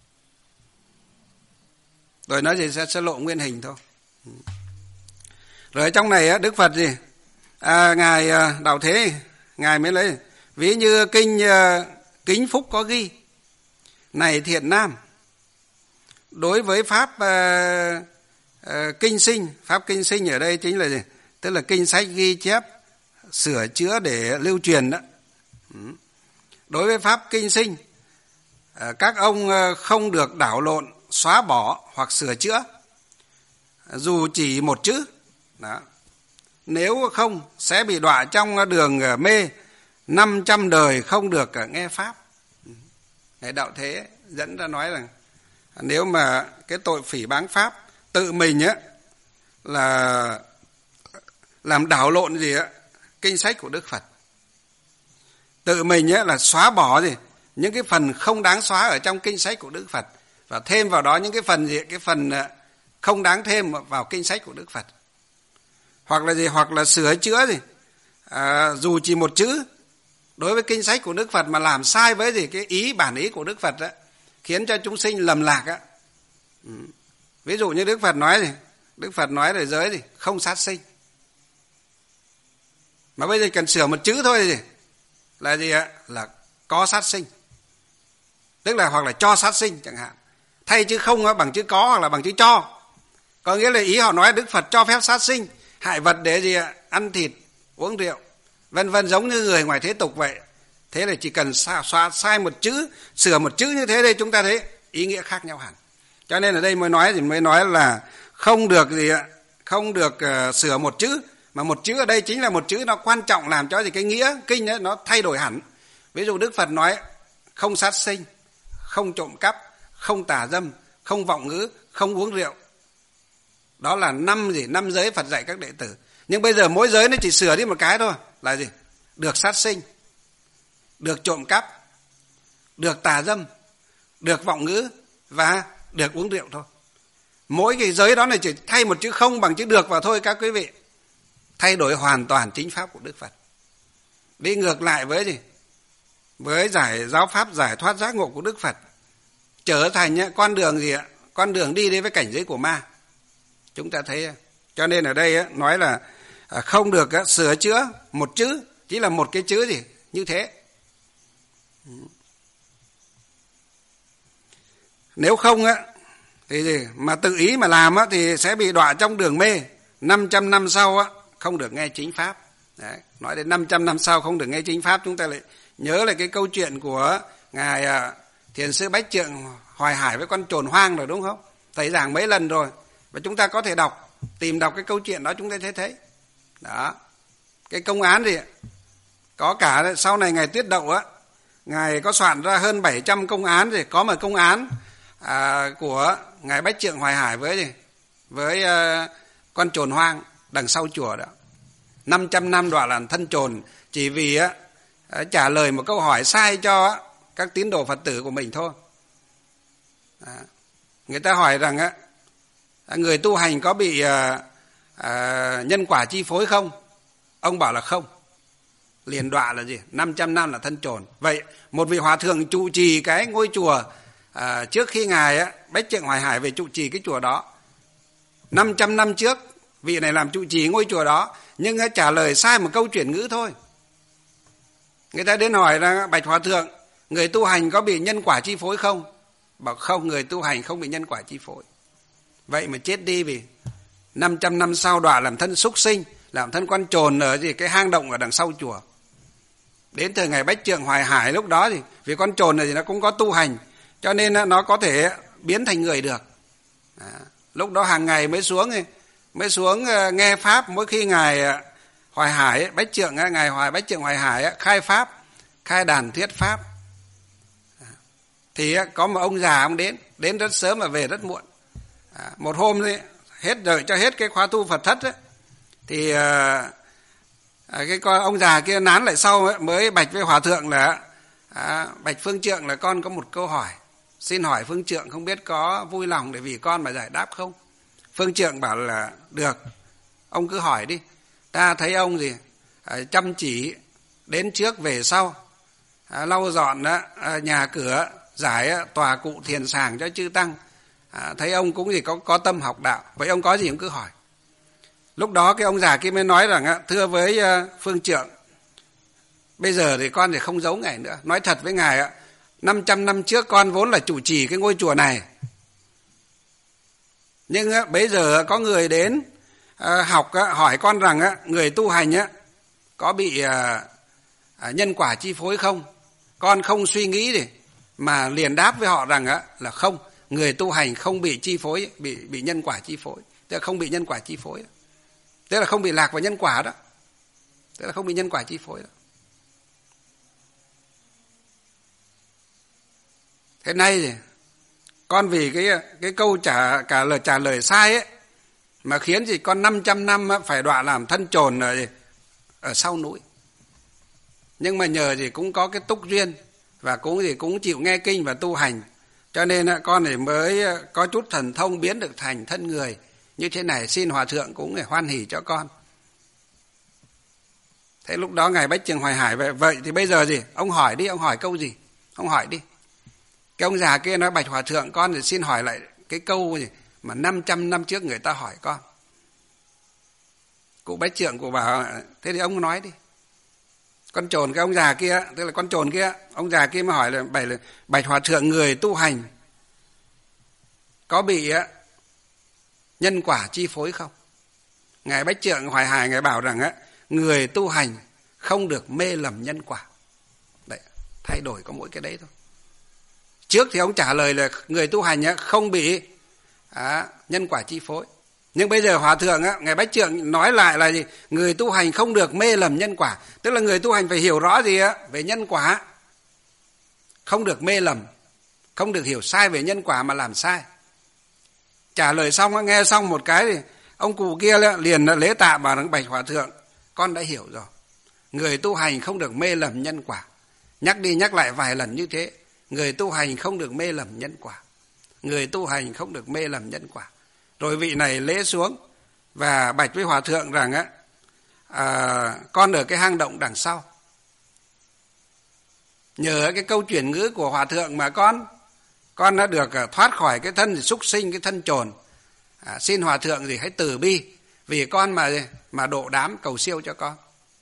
Rồi nói gì sẽ, sẽ lộ nguyên hình thôi. Rồi ở trong này Đức Phật gì à, Ngài Đạo Thế, Ngài mới lấy ví như kinh Kính Phúc có ghi: này thiện nam, đối với pháp uh, uh, kinh sinh, pháp kinh sinh ở đây chính là gì? Tức là kinh sách ghi chép, sửa chữa để lưu truyền đó. Đối với pháp kinh sinh, uh, các ông uh, không được đảo lộn, xóa bỏ hoặc sửa chữa, dù chỉ một chữ. Đó. Nếu không sẽ bị đọa trong đường mê, năm trăm đời không được nghe pháp. Ngài Đạo Thế dẫn ra nói rằng nếu mà cái tội phỉ báng pháp tự mình á là làm đảo lộn gì á kinh sách của Đức Phật, tự mình á là xóa bỏ gì những cái phần không đáng xóa ở trong kinh sách của Đức Phật, và thêm vào đó những cái phần gì cái phần không đáng thêm vào kinh sách của Đức Phật, hoặc là gì hoặc là sửa chữa gì à, dù chỉ một chữ đối với kinh sách của Đức Phật mà làm sai với gì cái ý bản ý của Đức Phật đó, khiến cho chúng sinh lầm lạc á. Ừ. Ví dụ như Đức Phật nói gì, Đức Phật nói là giới gì không sát sinh, mà bây giờ cần sửa một chữ thôi gì là gì ạ? Là có sát sinh, tức là hoặc là cho sát sinh chẳng hạn, thay chữ không á bằng chữ có hoặc là bằng chữ cho. Có nghĩa là ý họ nói Đức Phật cho phép sát sinh, hại vật để gì ạ? Ăn thịt, uống rượu, vân vân, giống như người ngoài thế tục vậy. Thế là chỉ cần xóa sai một chữ, sửa một chữ như thế đây chúng ta thấy ý nghĩa khác nhau hẳn. Cho nên ở đây mới nói thì mới nói là không được gì ạ, không được uh, sửa một chữ, mà một chữ ở đây chính là một chữ nó quan trọng làm cho gì cái nghĩa kinh ấy, nó thay đổi hẳn. Ví dụ Đức Phật nói không sát sinh, không trộm cắp, không tà dâm, không vọng ngữ, không uống rượu. Đó là năm gì năm giới Phật dạy các đệ tử. Nhưng bây giờ mỗi giới nó chỉ sửa đi một cái thôi, là gì? Được sát sinh, được trộm cắp, được tà dâm, được vọng ngữ và được uống rượu thôi. Mỗi cái giới đó này chỉ thay một chữ không bằng chữ được vào thôi các quý vị. Thay đổi hoàn toàn chính pháp của Đức Phật. Đi ngược lại với gì? Với giải giáo pháp giải thoát giác ngộ của Đức Phật. Trở thành con đường gì ạ? Con đường đi đến với cảnh giới của ma. Chúng ta thấy, cho nên ở đây nói là không được sửa chữa một chữ, chỉ là một cái chữ gì như thế. Nếu không á thì gì mà tự ý mà làm á thì sẽ bị đọa trong đường mê. năm trăm năm sau á không được nghe chính pháp. Đấy, nói đến năm trăm năm sau không được nghe chính pháp, chúng ta lại nhớ lại cái câu chuyện của ngài Thiền sư Bách Trượng Hoài Hải với con trồn hoang rồi, đúng không? Thầy giảng mấy lần rồi và chúng ta có thể đọc, tìm đọc cái câu chuyện đó chúng ta thấy thấy. Đó. Cái công án gì có cả sau này ngài Tuyết Đậu á, ngài có soạn ra hơn bảy trăm công án rồi, có một công án à, của ngài Bách Trượng Hoài Hải với gì? Với uh, con trồn hoang đằng sau chùa đó. năm trăm năm đọa làm thân trồn chỉ vì á uh, trả lời một câu hỏi sai cho uh, các tín đồ Phật tử của mình thôi. À, người ta hỏi rằng á uh, người tu hành có bị uh, uh, nhân quả chi phối không? Ông bảo là không. Liền đọa là gì? năm trăm năm là thân trồn. Vậy một vị hòa thượng trụ trì cái ngôi chùa à, trước khi ngài á, Bách Trượng Hoài Hải về trụ trì cái chùa đó, năm trăm năm trước vị này làm trụ trì ngôi chùa đó, nhưng á, trả lời sai một câu chuyển ngữ thôi. Người ta đến hỏi là bạch hòa thượng, người tu hành có bị nhân quả chi phối không? Bảo không, người tu hành không bị nhân quả chi phối. Vậy mà chết đi vì năm trăm năm sau đọa làm thân súc sinh, làm thân con trồn ở gì cái hang động ở đằng sau chùa. Đến từ ngày Bách Trượng Hoài Hải lúc đó thì vì con trồn này thì nó cũng có tu hành, cho nên nó có thể biến thành người được. À, lúc đó hàng ngày mới xuống mới xuống nghe pháp. Mỗi khi ngài Hoài Hải Bách Trượng ngài Hoài Bách Trượng Hoài Hải khai pháp, khai đàn thuyết pháp, à, thì có một ông già ông đến đến rất sớm mà về rất muộn. À, một hôm thì hết đợi cho hết cái khóa tu Phật thất ấy, thì à, cái con ông già kia nán lại sau ấy, mới bạch với hòa thượng là à, bạch Phương Trượng là con có một câu hỏi, xin hỏi Phương Trượng không biết có vui lòng để vì con mà giải đáp không? Phương Trượng bảo là được, ông cứ hỏi đi. Ta thấy ông gì à, chăm chỉ đến trước về sau, à, lau dọn đó, à, nhà cửa, giải à, tòa cụ thiền sàng cho chư tăng, à, thấy ông cũng gì có có tâm học đạo. Vậy ông có gì ông cứ hỏi. Lúc đó cái ông già kia mới nói rằng thưa với Phương Trượng, bây giờ thì con thì không giấu ngài nữa. Nói thật với ngài ạ, năm trăm năm trước con vốn là chủ trì cái ngôi chùa này. Nhưng bây giờ có người đến học hỏi con rằng người tu hành có bị nhân quả chi phối không? Con không suy nghĩ gì mà liền đáp với họ rằng là không, người tu hành không bị chi phối, bị bị nhân quả chi phối. Tức là không bị nhân quả chi phối. Tức là không bị lạc vào nhân quả đó. Tức là không bị nhân quả chi phối đó. Thế nay thì con vì cái cái câu trả cả lời trả lời sai ấy mà khiến gì con năm trăm năm phải đọa làm thân trồn ở ở sau núi. Nhưng mà nhờ gì cũng có cái túc duyên và cũng gì cũng chịu nghe kinh và tu hành, cho nên con này mới có chút thần thông biến được thành thân người như thế này. Xin hòa thượng cũng để hoan hỉ cho con. Thế lúc đó ngài Bách Trượng Hoài Hải vậy, vậy thì bây giờ gì? Ông hỏi đi, ông hỏi câu gì? Ông hỏi đi. Cái ông già kia nói bạch hòa thượng, con thì xin hỏi lại cái câu gì mà năm trăm năm trước người ta hỏi con. Cụ Bách Trượng cụ bảo thế thì ông nói đi. Con trồn cái ông già kia, tức là con trồn kia, ông già kia mới hỏi là bạch, là bạch hòa thượng, người tu hành có bị nhân quả chi phối không? Ngài Bách Trượng Hoài Hải ngài bảo rằng á, người tu hành không được mê lầm nhân quả. Đấy, thay đổi có mỗi cái đấy thôi. Trước thì ông trả lời là người tu hành á, không bị à, nhân quả chi phối. Nhưng bây giờ Hòa Thượng á, Ngài Bách Trượng nói lại là gì? Người tu hành không được mê lầm nhân quả. Tức là người tu hành phải hiểu rõ gì á? Về nhân quả. Không được mê lầm. Không được hiểu sai về nhân quả mà làm sai. Trả lời xong, nghe xong một cái thì ông cụ kia liền lễ tạ bảo rằng bạch Hòa Thượng, con đã hiểu rồi. Người tu hành không được mê lầm nhân quả. Nhắc đi nhắc lại vài lần như thế. Người tu hành không được mê lầm nhân quả. Người tu hành không được mê lầm nhân quả. Rồi vị này lễ xuống và bạch với Hòa Thượng rằng á, à, con ở cái hang động đằng sau. Nhờ cái câu chuyển ngữ của Hòa Thượng mà con con đã được thoát khỏi cái thân súc sinh, cái thân chồn. À, xin Hòa Thượng gì hãy từ bi vì con mà mà độ đám cầu siêu cho con.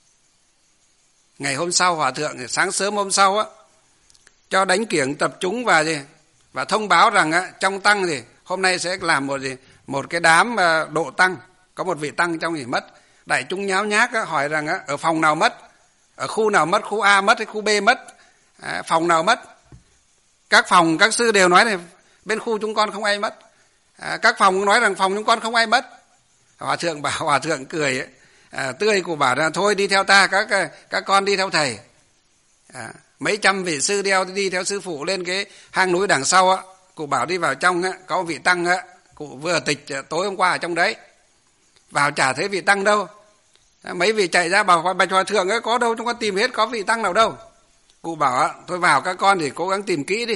Ngày hôm sau Hòa Thượng sáng sớm hôm sau á, cho đánh kiểng tập chúng và gì và thông báo rằng á, trong tăng gì hôm nay sẽ làm một gì một cái đám độ tăng, có một vị tăng trong gì mất. Đại chúng nháo nhác á, hỏi rằng á, ở phòng nào mất, ở khu nào mất, khu A mất hay khu B mất, à, phòng nào mất. Các phòng các sư đều nói này, bên khu chúng con không ai mất. À, các phòng nói rằng phòng chúng con không ai mất. Hòa Thượng bảo Hòa Thượng cười ấy, à, tươi của bảo là thôi đi theo ta, các các con đi theo thầy. À, mấy trăm vị sư đeo đi theo sư phụ lên cái hang núi đằng sau á, cụ bảo đi vào trong á, có một vị tăng á, cụ vừa tịch tối hôm qua ở trong đấy. Vào chả thấy vị tăng đâu. À, mấy vị chạy ra bảo bạch Hòa Thượng ấy, có đâu chúng con tìm hết, có vị tăng nào đâu. Cụ bảo á, thôi vào các con thì cố gắng tìm kỹ đi.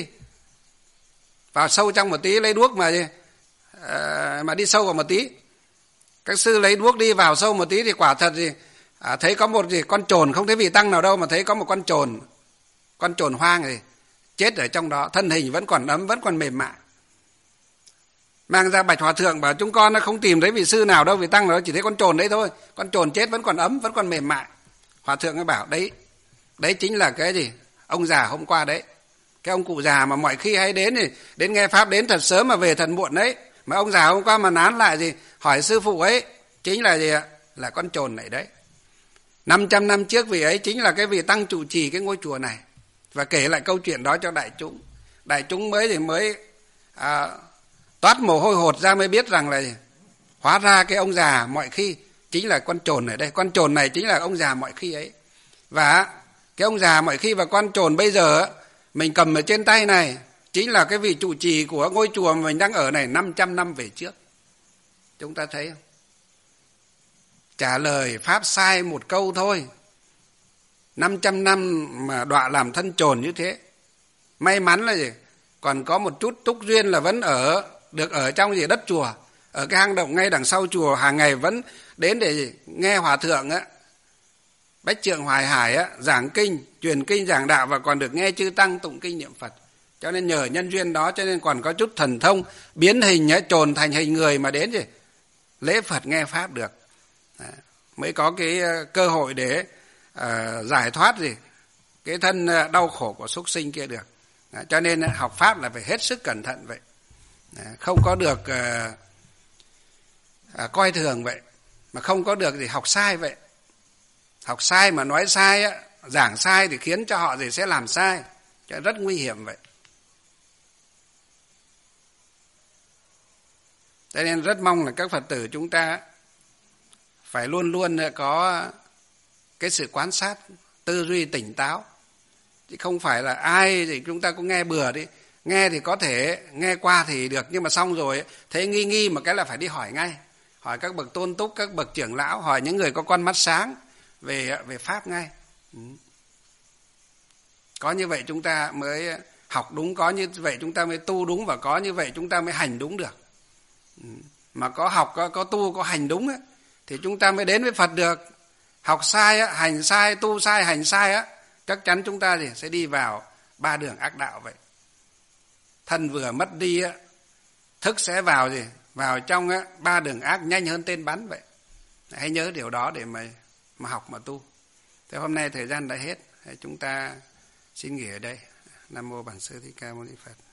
Vào sâu trong một tí lấy đuốc mà à, mà đi sâu vào một tí. Các sư lấy đuốc đi vào sâu một tí thì quả thật gì à, thấy có một gì con chồn, không thấy vị tăng nào đâu mà thấy có một con chồn, con chồn hoang gì chết ở trong đó, thân hình vẫn còn ấm, vẫn còn mềm mại. Mang ra bạch Hòa Thượng bảo chúng con nó không tìm thấy vị sư nào đâu, vị tăng nào đâu, chỉ thấy con chồn đấy thôi, con chồn chết vẫn còn ấm, vẫn còn mềm mại. Hòa Thượng mới bảo đấy, đấy chính là cái gì ông già hôm qua đấy, cái ông cụ già mà mọi khi hay đến thì đến nghe pháp đến thật sớm mà về thật muộn đấy, mà ông già hôm qua mà nán lại gì hỏi sư phụ ấy chính là gì ạ, là con chồn này đấy. năm trăm năm trước vị ấy chính là cái vị tăng trụ trì cái ngôi chùa này, và kể lại câu chuyện đó cho đại chúng. Đại chúng mới thì mới à, toát mồ hôi hột ra mới biết rằng là gì? Hóa ra cái ông già mọi khi chính là con chồn ở đây, con chồn này chính là ông già mọi khi ấy. Và cái ông già mọi khi và con chồn bây giờ mình cầm ở trên tay này chính là cái vị trụ trì của ngôi chùa mà mình đang ở này năm trăm năm về trước. Chúng ta thấy không? Trả lời pháp sai một câu thôi, năm trăm năm mà đọa làm thân chồn như thế. May mắn là gì? Còn có một chút túc duyên là vẫn ở được ở trong gì đất chùa, ở cái hang động ngay đằng sau chùa, hàng ngày vẫn đến để gì? Nghe Hòa Thượng á, Bách Trượng Hoài Hải á, giảng kinh, truyền kinh giảng đạo, và còn được nghe chư tăng tụng kinh niệm Phật. Cho nên nhờ nhân duyên đó cho nên còn có chút thần thông biến hình á, chồn thành hình người mà đến gì lễ Phật nghe pháp được. Đấy, mới có cái cơ hội để uh, giải thoát gì cái thân đau khổ của súc sinh kia được. Đấy, cho nên học pháp là phải hết sức cẩn thận vậy. Đấy, không có được uh, uh, coi thường vậy, mà không có được gì học sai vậy. Học sai mà nói sai á, giảng sai thì khiến cho họ gì sẽ làm sai, cho rất nguy hiểm vậy. Cho nên rất mong là các Phật tử chúng ta phải luôn luôn có cái sự quan sát, tư duy tỉnh táo. Chứ không phải là ai thì chúng ta cũng nghe bừa đi. Nghe thì có thể, nghe qua thì được, nhưng mà xong rồi thấy nghi nghi một cái là phải đi hỏi ngay. Hỏi các bậc tôn túc, các bậc trưởng lão, hỏi những người có con mắt sáng về, về pháp ngay. Ừ. Có như vậy chúng ta mới học đúng, có như vậy chúng ta mới tu đúng, và có như vậy chúng ta mới hành đúng được. Ừ. Mà có học, có, có tu, có hành đúng ấy, thì chúng ta mới đến với Phật được. Học sai, á, hành sai, tu sai, hành sai á, chắc chắn chúng ta thì sẽ đi vào ba đường ác đạo vậy. Thân vừa mất đi á, thức sẽ vào gì? Vào trong á, ba đường ác nhanh hơn tên bắn vậy. Hãy nhớ điều đó để mà, mà học mà tu. Thế hôm nay thời gian đã hết, chúng ta xin nghỉ ở đây. Nam mô Bản Sư Thích Ca Mâu Ni Phật.